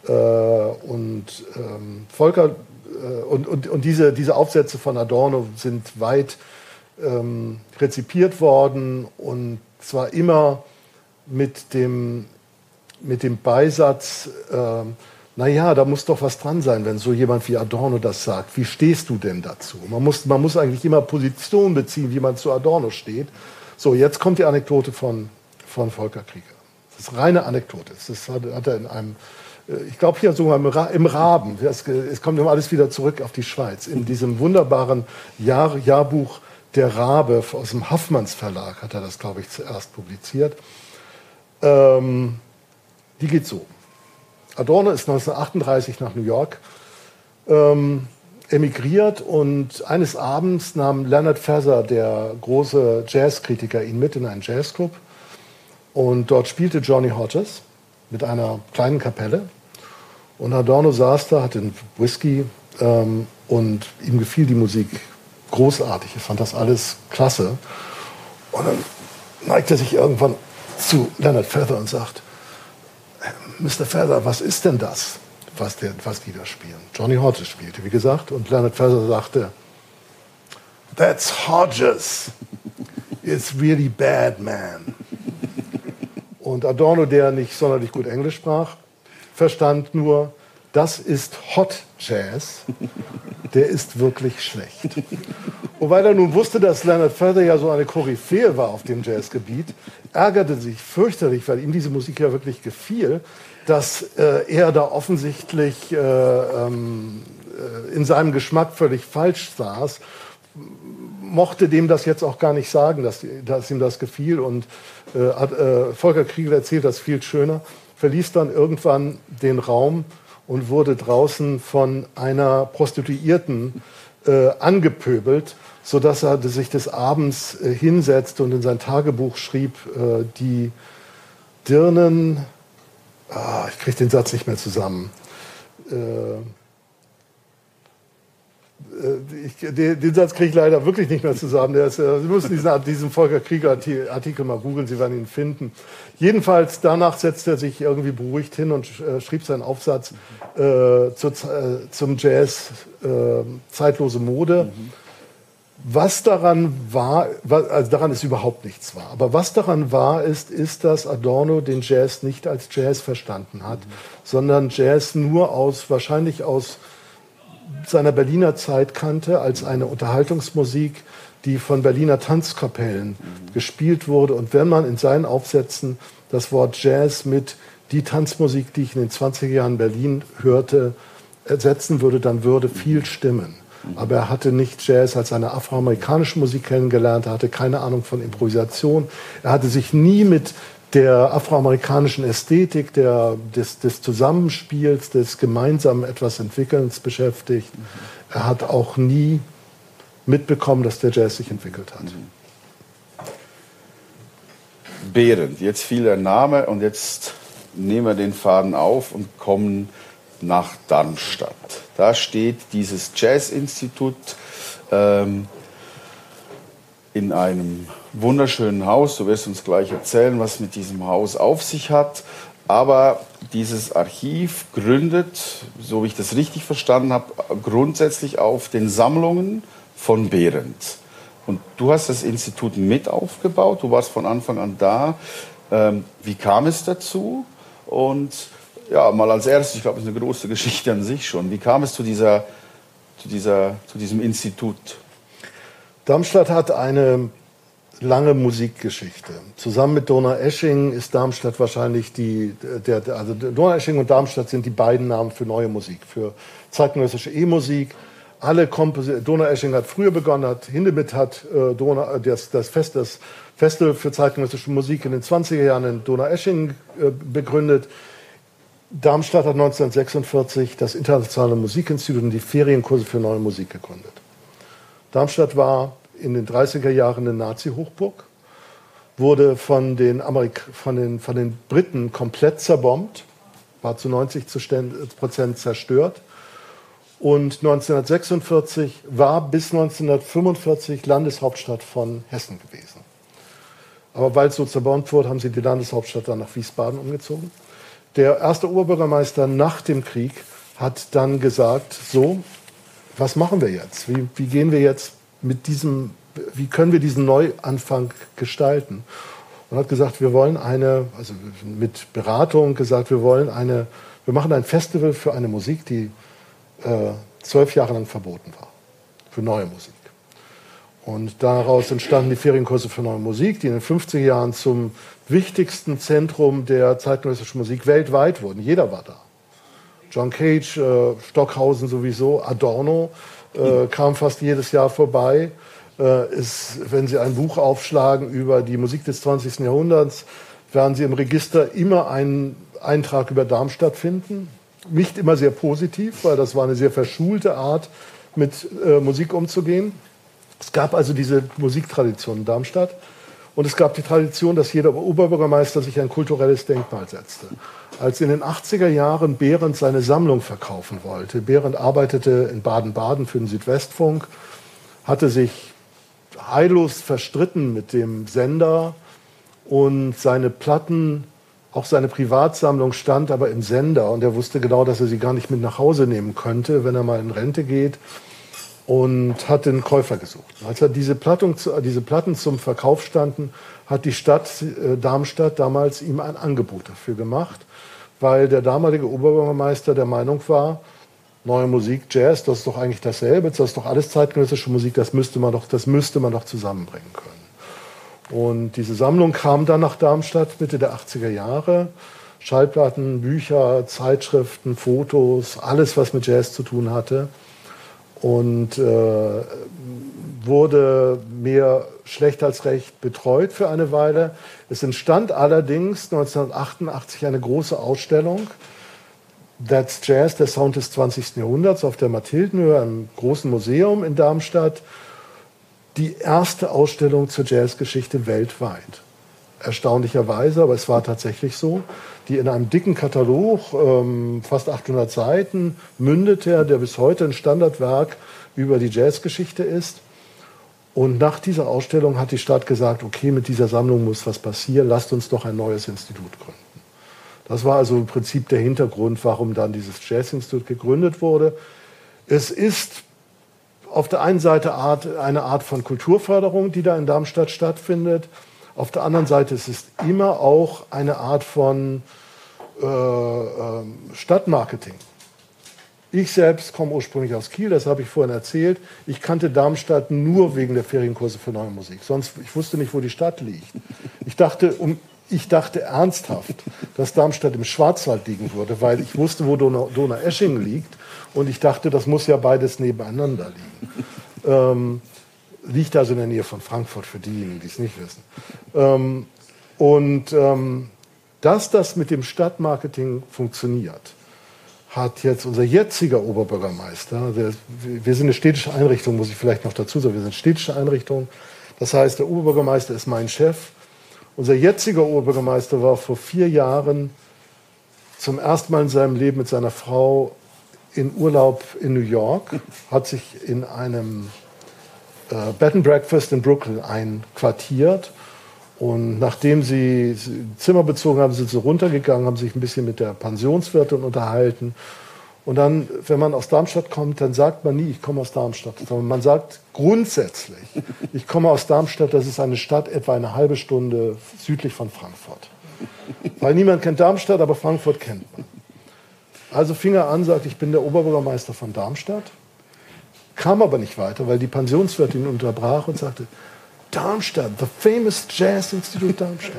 Äh, und ähm, Volker äh, und, und, und diese, diese Aufsätze von Adorno sind weit ähm, rezipiert worden, und zwar immer mit dem, mit dem Beisatz, äh, naja, da muss doch was dran sein, wenn so jemand wie Adorno das sagt. Wie stehst du denn dazu? Man muss, man muss eigentlich immer Position beziehen, wie man zu Adorno steht. So, jetzt kommt die Anekdote von, von Volker Krieger. Das ist reine Anekdote. Das hat, hat er in einem, ich glaube hier sogar im, Ra im Raben, das, es kommt immer alles wieder zurück auf die Schweiz, in diesem wunderbaren Jahr, Jahrbuch Der Rabe aus dem Haffmanns Verlag hat er das, glaube ich, zuerst publiziert. Ähm, die geht so. Adorno ist neunzehnhundertachtunddreißig nach New York ähm, emigriert, und eines Abends nahm Leonard Feather, der große Jazzkritiker, ihn mit in einen Jazzclub, und dort spielte Johnny Hodges mit einer kleinen Kapelle, und Adorno saß da, hatte einen Whisky ähm, und ihm gefiel die Musik großartig, er fand das alles klasse, und dann neigt er sich irgendwann zu Leonard Feather und sagt: Mister Feather, was ist denn das, was, der, was die da spielen? Johnny Hodges spielte, wie gesagt, und Leonard Feather sagte: That's Hodges. It's really bad, man. Und Adorno, der nicht sonderlich gut Englisch sprach, verstand nur: Das ist Hot Jazz. Der ist wirklich schlecht. Und weil er nun wusste, dass Leonard Feather ja so eine Koryphäe war auf dem Jazzgebiet, ärgerte sich fürchterlich, weil ihm diese Musik ja wirklich gefiel, dass äh, er da offensichtlich äh, ähm, äh, in seinem Geschmack völlig falsch saß, mochte dem das jetzt auch gar nicht sagen, dass, dass ihm das gefiel. Und äh, hat, äh, Volker Krieger erzählt das viel schöner, verließ dann irgendwann den Raum und wurde draußen von einer Prostituierten äh, angepöbelt, sodass er sich des Abends äh, hinsetzte und in sein Tagebuch schrieb, äh, die Dirnen, ah, ich kriege den Satz nicht mehr zusammen, äh, Ich, den, den Satz kriege ich leider wirklich nicht mehr zusammen. Der ist, Sie müssen diesen, diesen Volker Krieger-Artikel mal googeln, Sie werden ihn finden. Jedenfalls, danach setzte er sich irgendwie beruhigt hin und äh, schrieb seinen Aufsatz äh, zu, äh, zum Jazz, äh, zeitlose Mode. Mhm. Was daran war, also daran ist überhaupt nichts wahr, aber was daran wahr ist, ist, dass Adorno den Jazz nicht als Jazz verstanden hat, mhm. sondern Jazz nur aus, wahrscheinlich aus seiner Berliner Zeit kannte, als eine Unterhaltungsmusik, die von Berliner Tanzkapellen mhm. gespielt wurde. Und wenn man in seinen Aufsätzen das Wort Jazz mit die Tanzmusik, die ich in den zwanziger Jahren in Berlin hörte, ersetzen würde, dann würde viel stimmen. Mhm. Aber er hatte nicht Jazz als eine afroamerikanische Musik kennengelernt, er hatte keine Ahnung von Improvisation, er hatte sich nie mit der afroamerikanischen Ästhetik, der, des, des Zusammenspiels, des gemeinsamen etwas Entwickelns beschäftigt. Mhm. Er hat auch nie mitbekommen, dass der Jazz sich entwickelt hat. Mhm. Behrendt, jetzt fiel der Name, und jetzt nehmen wir den Faden auf und kommen nach Darmstadt. Da steht dieses Jazzinstitut ähm, in einem wunderschönen Haus. Du wirst uns gleich erzählen, was mit diesem Haus auf sich hat. Aber dieses Archiv gründet, so wie ich das richtig verstanden habe, grundsätzlich auf den Sammlungen von Behrendt. Und du hast das Institut mit aufgebaut, du warst von Anfang an da. Ähm, wie kam es dazu? Und ja, mal als erstes, ich glaube, das ist eine große Geschichte an sich schon. Wie kam es zu, dieser, zu, dieser, zu diesem Institut? Darmstadt hat eine lange Musikgeschichte. Zusammen mit Donaueschingen ist Darmstadt wahrscheinlich die, der, also Donaueschingen und Darmstadt sind die beiden Namen für neue Musik, für zeitgenössische E-Musik. Alle Kompos- Donaueschingen hat früher begonnen, hat Hindemith hat äh, Donau, das, das, Fest, das Festival für zeitgenössische Musik in den zwanziger Jahren in Donaueschingen äh, begründet. Darmstadt hat neunzehnhundertsechsundvierzig das Internationale Musikinstitut und die Ferienkurse für neue Musik gegründet. Darmstadt war in den dreißiger Jahren eine Nazi-Hochburg, wurde von den, Amerik- von, den, von den Briten komplett zerbombt, war zu neunzig Prozent zerstört. Und neunzehnhundertsechsundvierzig war bis neunzehnhundertfünfundvierzig Landeshauptstadt von Hessen gewesen. Aber weil es so zerbombt wurde, haben sie die Landeshauptstadt dann nach Wiesbaden umgezogen. Der erste Oberbürgermeister nach dem Krieg hat dann gesagt, so, was machen wir jetzt? Wie, wie gehen wir jetzt mit diesem, wie können wir diesen Neuanfang gestalten? Und hat gesagt, wir wollen eine, also mit Beratung gesagt, wir wollen eine, wir machen ein Festival für eine Musik, die äh, zwölf Jahre lang verboten war, für neue Musik. Und daraus entstanden die Ferienkurse für neue Musik, die in den fünfziger Jahren zum wichtigsten Zentrum der zeitgenössischen Musik weltweit wurden. Jeder war da. John Cage, äh, Stockhausen sowieso, Adorno äh, kam fast jedes Jahr vorbei. Äh, ist, wenn Sie ein Buch aufschlagen über die Musik des zwanzigsten Jahrhunderts, werden Sie im Register immer einen Eintrag über Darmstadt finden. Nicht immer sehr positiv, weil das war eine sehr verschulte Art, mit äh, Musik umzugehen. Es gab also diese Musiktradition in Darmstadt. Und es gab die Tradition, dass jeder Oberbürgermeister sich ein kulturelles Denkmal setzte. Als in den achtziger Jahren Behrendt seine Sammlung verkaufen wollte, Behrendt arbeitete in Baden-Baden für den Südwestfunk, hatte sich heillos verstritten mit dem Sender und seine Platten, auch seine Privatsammlung stand aber im Sender und er wusste genau, dass er sie gar nicht mit nach Hause nehmen könnte, wenn er mal in Rente geht. Und hat den Käufer gesucht. Als er diese, Plattung, diese Platten zum Verkauf standen, hat die Stadt äh, Darmstadt damals ihm ein Angebot dafür gemacht, weil der damalige Oberbürgermeister der Meinung war, neue Musik, Jazz, das ist doch eigentlich dasselbe, das ist doch alles zeitgenössische Musik, das müsste man doch, das müsste man doch zusammenbringen können. Und diese Sammlung kam dann nach Darmstadt Mitte der achtziger Jahre. Schallplatten, Bücher, Zeitschriften, Fotos, alles, was mit Jazz zu tun hatte. Und äh, wurde mehr schlecht als recht betreut für eine Weile. Es entstand allerdings neunzehnhundertachtundachtzig eine große Ausstellung, That's Jazz, der Sound des zwanzigsten Jahrhunderts, auf der Mathildenhöhe, einem großen Museum in Darmstadt. Die erste Ausstellung zur Jazzgeschichte weltweit. Erstaunlicherweise, aber es war tatsächlich so, die in einem dicken Katalog, ähm, fast achthundert Seiten, mündete, der bis heute ein Standardwerk über die Jazzgeschichte ist. Und nach dieser Ausstellung hat die Stadt gesagt, okay, mit dieser Sammlung muss was passieren, lasst uns doch ein neues Institut gründen. Das war also im Prinzip der Hintergrund, warum dann dieses Jazzinstitut gegründet wurde. Es ist auf der einen Seite Art, eine Art von Kulturförderung, die da in Darmstadt stattfindet. Auf der anderen Seite ist es immer auch eine Art von äh, äh, Stadtmarketing. Ich selbst komme ursprünglich aus Kiel, das habe ich vorhin erzählt. Ich kannte Darmstadt nur wegen der Ferienkurse für neue Musik. Sonst, ich wusste nicht, wo die Stadt liegt. Ich dachte, um, ich dachte ernsthaft, dass Darmstadt im Schwarzwald liegen würde, weil ich wusste, wo Donau, Donaueschingen liegt. Und ich dachte, das muss ja beides nebeneinander liegen. Ähm, liegt also in der Nähe von Frankfurt, für diejenigen, die es nicht wissen. Ähm, und ähm, dass das mit dem Stadtmarketing funktioniert, hat jetzt unser jetziger Oberbürgermeister, der, wir sind eine städtische Einrichtung, muss ich vielleicht noch dazu sagen, wir sind eine städtische Einrichtung, das heißt, der Oberbürgermeister ist mein Chef. Unser jetziger Oberbürgermeister war vor vier Jahren zum ersten Mal in seinem Leben mit seiner Frau in Urlaub in New York, hat sich in einem äh, Bed and Breakfast in Brooklyn einquartiert. Und nachdem sie Zimmer bezogen haben, sind sie runtergegangen, haben sich ein bisschen mit der Pensionswirtin unterhalten. Und dann, wenn man aus Darmstadt kommt, dann sagt man nie, ich komme aus Darmstadt. Sondern man sagt grundsätzlich, ich komme aus Darmstadt, das ist eine Stadt etwa eine halbe Stunde südlich von Frankfurt. Weil niemand kennt Darmstadt, aber Frankfurt kennt man. Also fing er an, sagt, ich bin der Oberbürgermeister von Darmstadt, kam aber nicht weiter, weil die Pensionswirtin ihn unterbrach und sagte, Darmstadt, the famous Jazz Institute Darmstadt.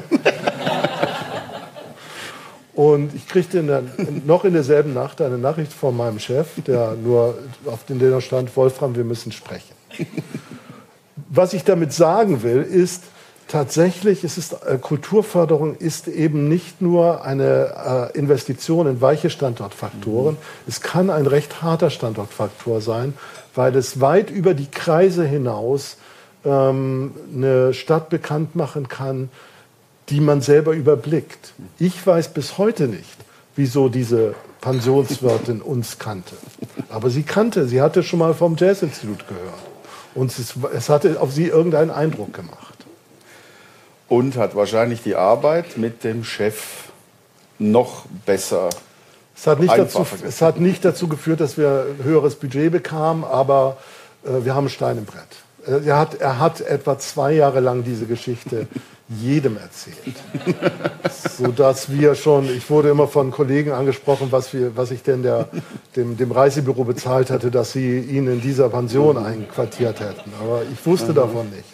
Und ich kriegte in der, noch in derselben Nacht eine Nachricht von meinem Chef, der nur auf den der stand, Wolfram, wir müssen sprechen. Was ich damit sagen will, ist, tatsächlich, es ist, äh, Kulturförderung ist eben nicht nur eine äh, Investition in weiche Standortfaktoren. Mhm. Es kann ein recht harter Standortfaktor sein, weil es weit über die Kreise hinaus ähm, eine Stadt bekannt machen kann, die man selber überblickt. Ich weiß bis heute nicht, wieso diese Pensionswirtin uns kannte. Aber sie kannte, sie hatte schon mal vom Jazzinstitut gehört. Und es, es hatte auf sie irgendeinen Eindruck gemacht. Und hat wahrscheinlich die Arbeit mit dem Chef noch besser. Es hat, nicht dazu, es hat nicht dazu geführt, dass wir ein höheres Budget bekamen, aber äh, wir haben einen Stein im Brett. Äh, er, hat, er hat etwa zwei Jahre lang diese Geschichte jedem erzählt. Sodass wir schon, ich wurde immer von Kollegen angesprochen, was, wir, was ich denn der, dem, dem Reisebüro bezahlt hatte, dass sie ihn in dieser Pension einquartiert hätten. Aber ich wusste davon nichts.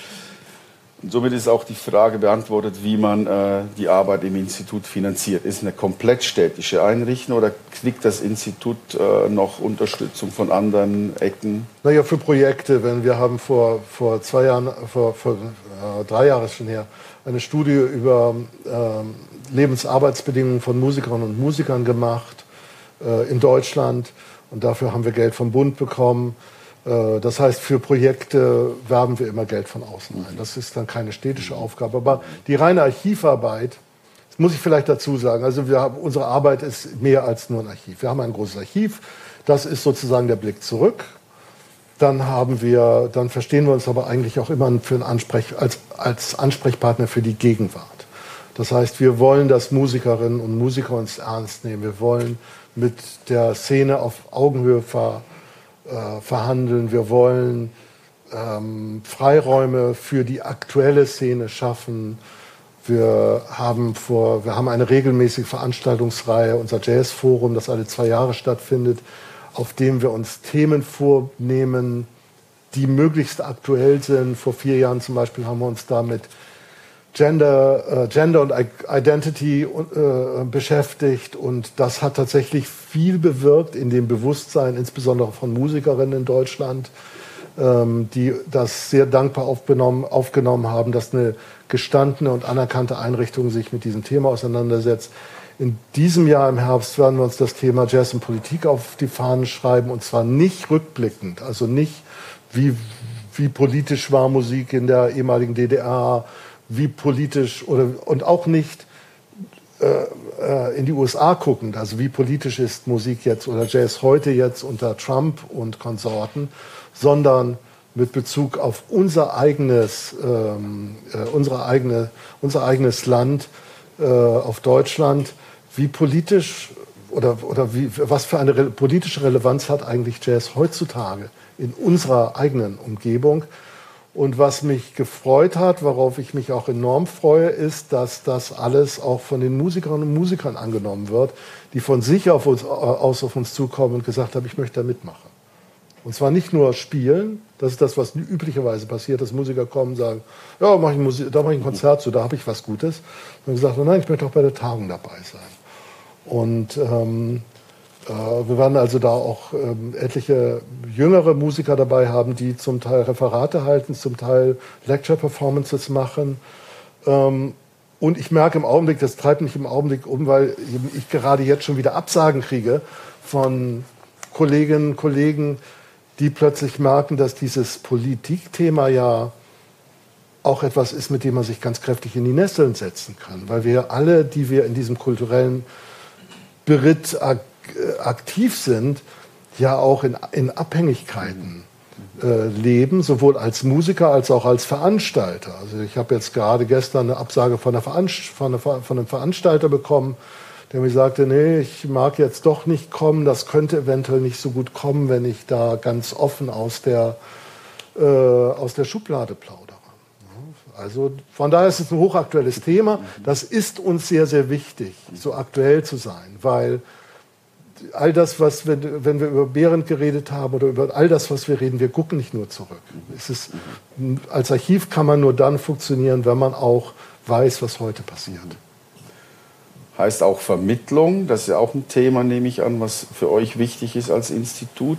Und somit ist auch die Frage beantwortet, wie man äh, die Arbeit im Institut finanziert. Ist eine komplett städtische Einrichtung oder kriegt das Institut äh, noch Unterstützung von anderen Ecken? Naja, für Projekte. Wenn wir haben vor, vor zwei Jahren, vor, vor äh, drei Jahren schon her, eine Studie über äh, Lebensarbeitsbedingungen von Musikerinnen und Musikern gemacht äh, in Deutschland. Und dafür haben wir Geld vom Bund bekommen. Das heißt, für Projekte werben wir immer Geld von außen ein. Das ist dann keine städtische Aufgabe. Aber die reine Archivarbeit, das muss ich vielleicht dazu sagen, also wir haben, unsere Arbeit ist mehr als nur ein Archiv. Wir haben ein großes Archiv, das ist sozusagen der Blick zurück. Dann haben wir, dann verstehen wir uns aber eigentlich auch immer für einen Ansprech, als, als Ansprechpartner für die Gegenwart. Das heißt, wir wollen, dass Musikerinnen und Musiker uns ernst nehmen. Wir wollen mit der Szene auf Augenhöhe ver verhandeln. Wir wollen ähm, Freiräume für die aktuelle Szene schaffen. Wir haben, vor, wir haben eine regelmäßige Veranstaltungsreihe, unser Jazzforum, das alle zwei Jahre stattfindet, auf dem wir uns Themen vornehmen, die möglichst aktuell sind. Vor vier Jahren zum Beispiel haben wir uns damit Gender, äh, Gender und Identity äh, beschäftigt und das hat tatsächlich viel bewirkt in dem Bewusstsein, insbesondere von Musikerinnen in Deutschland, ähm, die das sehr dankbar aufgenommen, aufgenommen haben, dass eine gestandene und anerkannte Einrichtung sich mit diesem Thema auseinandersetzt. In diesem Jahr im Herbst werden wir uns das Thema Jazz und Politik auf die Fahnen schreiben und zwar nicht rückblickend, also nicht wie, wie politisch war Musik in der ehemaligen D D R, wie politisch oder und auch nicht äh, in die U S A guckend, also wie politisch ist Musik jetzt oder Jazz heute jetzt unter Trump und Konsorten, sondern mit Bezug auf unser eigenes, ähm, äh, unsere eigene, unser eigenes Land, äh, auf Deutschland, wie politisch oder, oder wie, was für eine re politische Relevanz hat eigentlich Jazz heutzutage in unserer eigenen Umgebung. Und was mich gefreut hat, worauf ich mich auch enorm freue, ist, dass das alles auch von den Musikerinnen und Musikern angenommen wird, die von sich auf uns, aus auf uns zukommen und gesagt haben, ich möchte da mitmachen. Und zwar nicht nur spielen, das ist das, was üblicherweise passiert, dass Musiker kommen und sagen, ja, mach ich Musik, da mache ich ein Konzert zu, da habe ich was Gutes. Und gesagt, nein, ich möchte auch bei der Tagung dabei sein. Und ähm, wir werden also da auch ähm, etliche jüngere Musiker dabei haben, die zum Teil Referate halten, zum Teil Lecture-Performances machen. Ähm, und ich merke im Augenblick, das treibt mich im Augenblick um, weil ich gerade jetzt schon wieder Absagen kriege von Kolleginnen und Kollegen, die plötzlich merken, dass dieses Politikthema ja auch etwas ist, mit dem man sich ganz kräftig in die Nesseln setzen kann. Weil wir alle, die wir in diesem kulturellen Beritt aktiv sind, ja auch in, in Abhängigkeiten äh, leben, sowohl als Musiker als auch als Veranstalter. Also ich habe jetzt gerade gestern eine Absage von, einer Veranst von, einer, von einem Veranstalter bekommen, der mir sagte, nee, ich mag jetzt doch nicht kommen, das könnte eventuell nicht so gut kommen, wenn ich da ganz offen aus der, äh, aus der Schublade plaudere. Also von daher ist es ein hochaktuelles Thema. Das ist uns sehr, sehr wichtig, so aktuell zu sein, weil all das, was, wenn, wenn wir über Behrendt geredet haben oder über all das, was wir reden, wir gucken nicht nur zurück. Es ist, als Archiv kann man nur dann funktionieren, wenn man auch weiß, was heute passiert. Heißt auch Vermittlung, das ist ja auch ein Thema, nehme ich an, was für euch wichtig ist als Institut.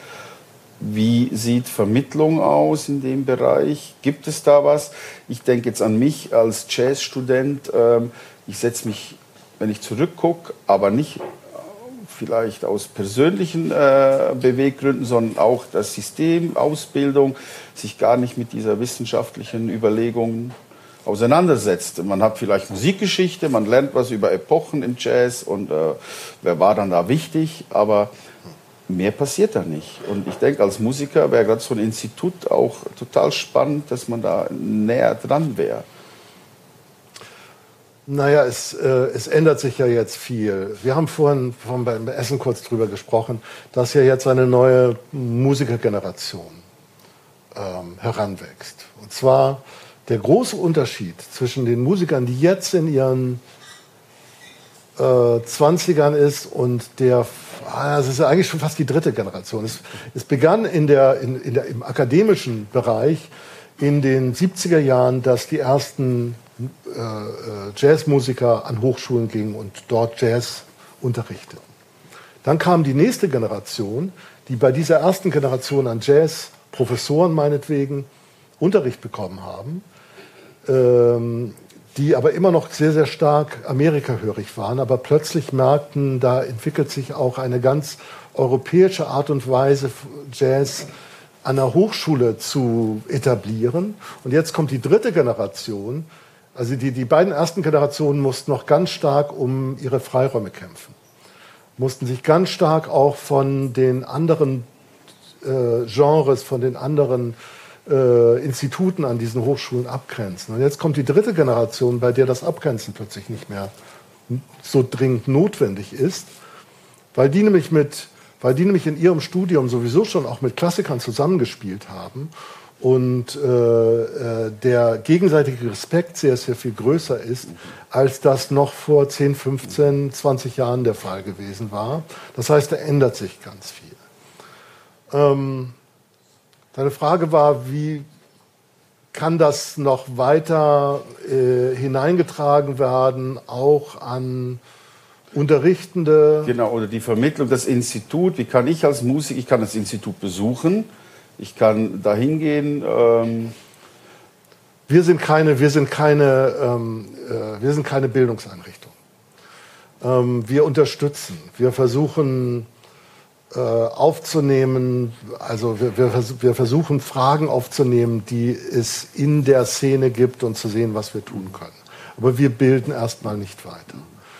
Wie sieht Vermittlung aus in dem Bereich? Gibt es da was? Ich denke jetzt an mich als Jazzstudent. Ich setze mich, wenn ich zurückgucke, aber nicht vielleicht aus persönlichen äh, Beweggründen, sondern auch das System, Ausbildung, sich gar nicht mit dieser wissenschaftlichen Überlegung auseinandersetzt. Man hat vielleicht Musikgeschichte, man lernt was über Epochen im Jazz und äh, wer war dann da wichtig, aber mehr passiert da nicht. Und ich denke, als Musiker wäre gerade so ein Institut auch total spannend, dass man da näher dran wäre. Naja, es, äh, es ändert sich ja jetzt viel. Wir haben vorhin vom, beim Essen kurz drüber gesprochen, dass ja jetzt eine neue Musikergeneration ähm, heranwächst. Und zwar der große Unterschied zwischen den Musikern, die jetzt in ihren äh, zwanzigern ist und der, ah, das ist ja eigentlich schon fast die dritte Generation. Es, es begann in der, in, in der, im akademischen Bereich in den siebziger Jahren, dass die ersten äh, Jazzmusiker an Hochschulen gingen und dort Jazz unterrichteten. Dann kam die nächste Generation, die bei dieser ersten Generation an Jazzprofessoren meinetwegen Unterricht bekommen haben, ähm, die aber immer noch sehr, sehr stark amerikahörig waren, aber plötzlich merkten, da entwickelt sich auch eine ganz europäische Art und Weise, Jazz an der Hochschule zu etablieren. Und jetzt kommt die dritte Generation. Also die, die beiden ersten Generationen mussten noch ganz stark um ihre Freiräume kämpfen, mussten sich ganz stark auch von den anderen äh, Genres, von den anderen äh, Instituten an diesen Hochschulen abgrenzen. Und jetzt kommt die dritte Generation, bei der das Abgrenzen plötzlich nicht mehr so dringend notwendig ist, weil die nämlich mit weil die nämlich in ihrem Studium sowieso schon auch mit Klassikern zusammengespielt haben und äh, äh, der gegenseitige Respekt sehr, sehr viel größer ist, als das noch vor zehn, fünfzehn, zwanzig Jahren der Fall gewesen war. Das heißt, da ändert sich ganz viel. Ähm, deine Frage war, wie kann das noch weiter äh, hineingetragen werden, auch an Unterrichtende. Genau, oder die Vermittlung, das Institut. Wie kann ich als Musiker, ich kann das Institut besuchen, ich kann da hingehen. Ähm wir sind keine, wir sind keine, ähm, äh, wir sind keine Bildungseinrichtung. Ähm, wir unterstützen, wir versuchen äh, aufzunehmen, also wir, wir, vers wir versuchen Fragen aufzunehmen, die es in der Szene gibt und zu sehen, was wir tun können. Aber wir bilden erstmal nicht weiter.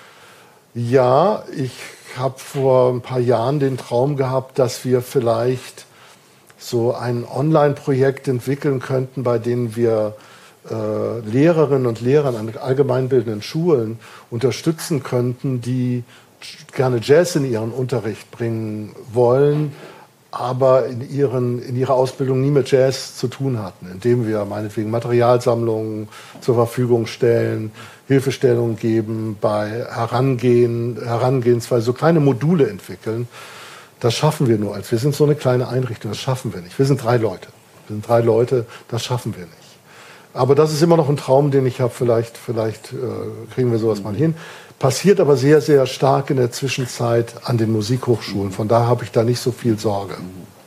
Ja, ich habe vor ein paar Jahren den Traum gehabt, dass wir vielleicht so ein Online-Projekt entwickeln könnten, bei dem wir äh, Lehrerinnen und Lehrer an allgemeinbildenden Schulen unterstützen könnten, die gerne Jazz in ihren Unterricht bringen wollen, aber in, ihren, in ihrer Ausbildung nie mit Jazz zu tun hatten, indem wir meinetwegen Materialsammlungen zur Verfügung stellen, Hilfestellung geben, bei Herangehen, Herangehensweise so kleine Module entwickeln. Das schaffen wir nur als. Wir sind so eine kleine Einrichtung, das schaffen wir nicht. Wir sind drei Leute. Wir sind drei Leute, das schaffen wir nicht. Aber das ist immer noch ein Traum, den ich habe. Vielleicht, vielleicht äh, kriegen wir sowas mal hin. Passiert aber sehr, sehr stark in der Zwischenzeit an den Musikhochschulen. Von daher habe ich da nicht so viel Sorge.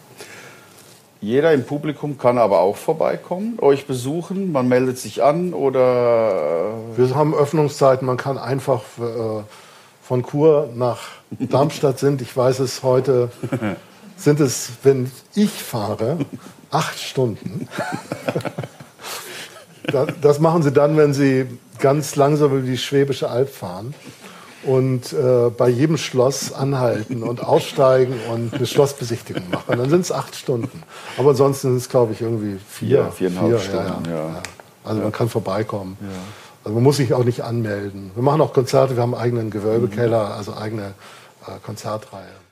Jeder im Publikum kann aber auch vorbeikommen, euch besuchen. Man meldet sich an oder... Wir haben Öffnungszeiten. Man kann einfach äh, von Chur nach Darmstadt sind. Ich weiß es heute, sind es, wenn ich fahre, acht Stunden. Das machen Sie dann, wenn Sie ganz langsam über die Schwäbische Alb fahren und äh, bei jedem Schloss anhalten und aussteigen und eine Schlossbesichtigung machen. Dann sind es acht Stunden. Aber ansonsten sind es, glaube ich, irgendwie vier. Ja, viereinhalb vier, Stunden, ja, ja. ja. Also ja. man kann vorbeikommen. Ja. Also man muss sich auch nicht anmelden. Wir machen auch Konzerte, wir haben einen eigenen Gewölbekeller, also eigene äh, Konzertreihe.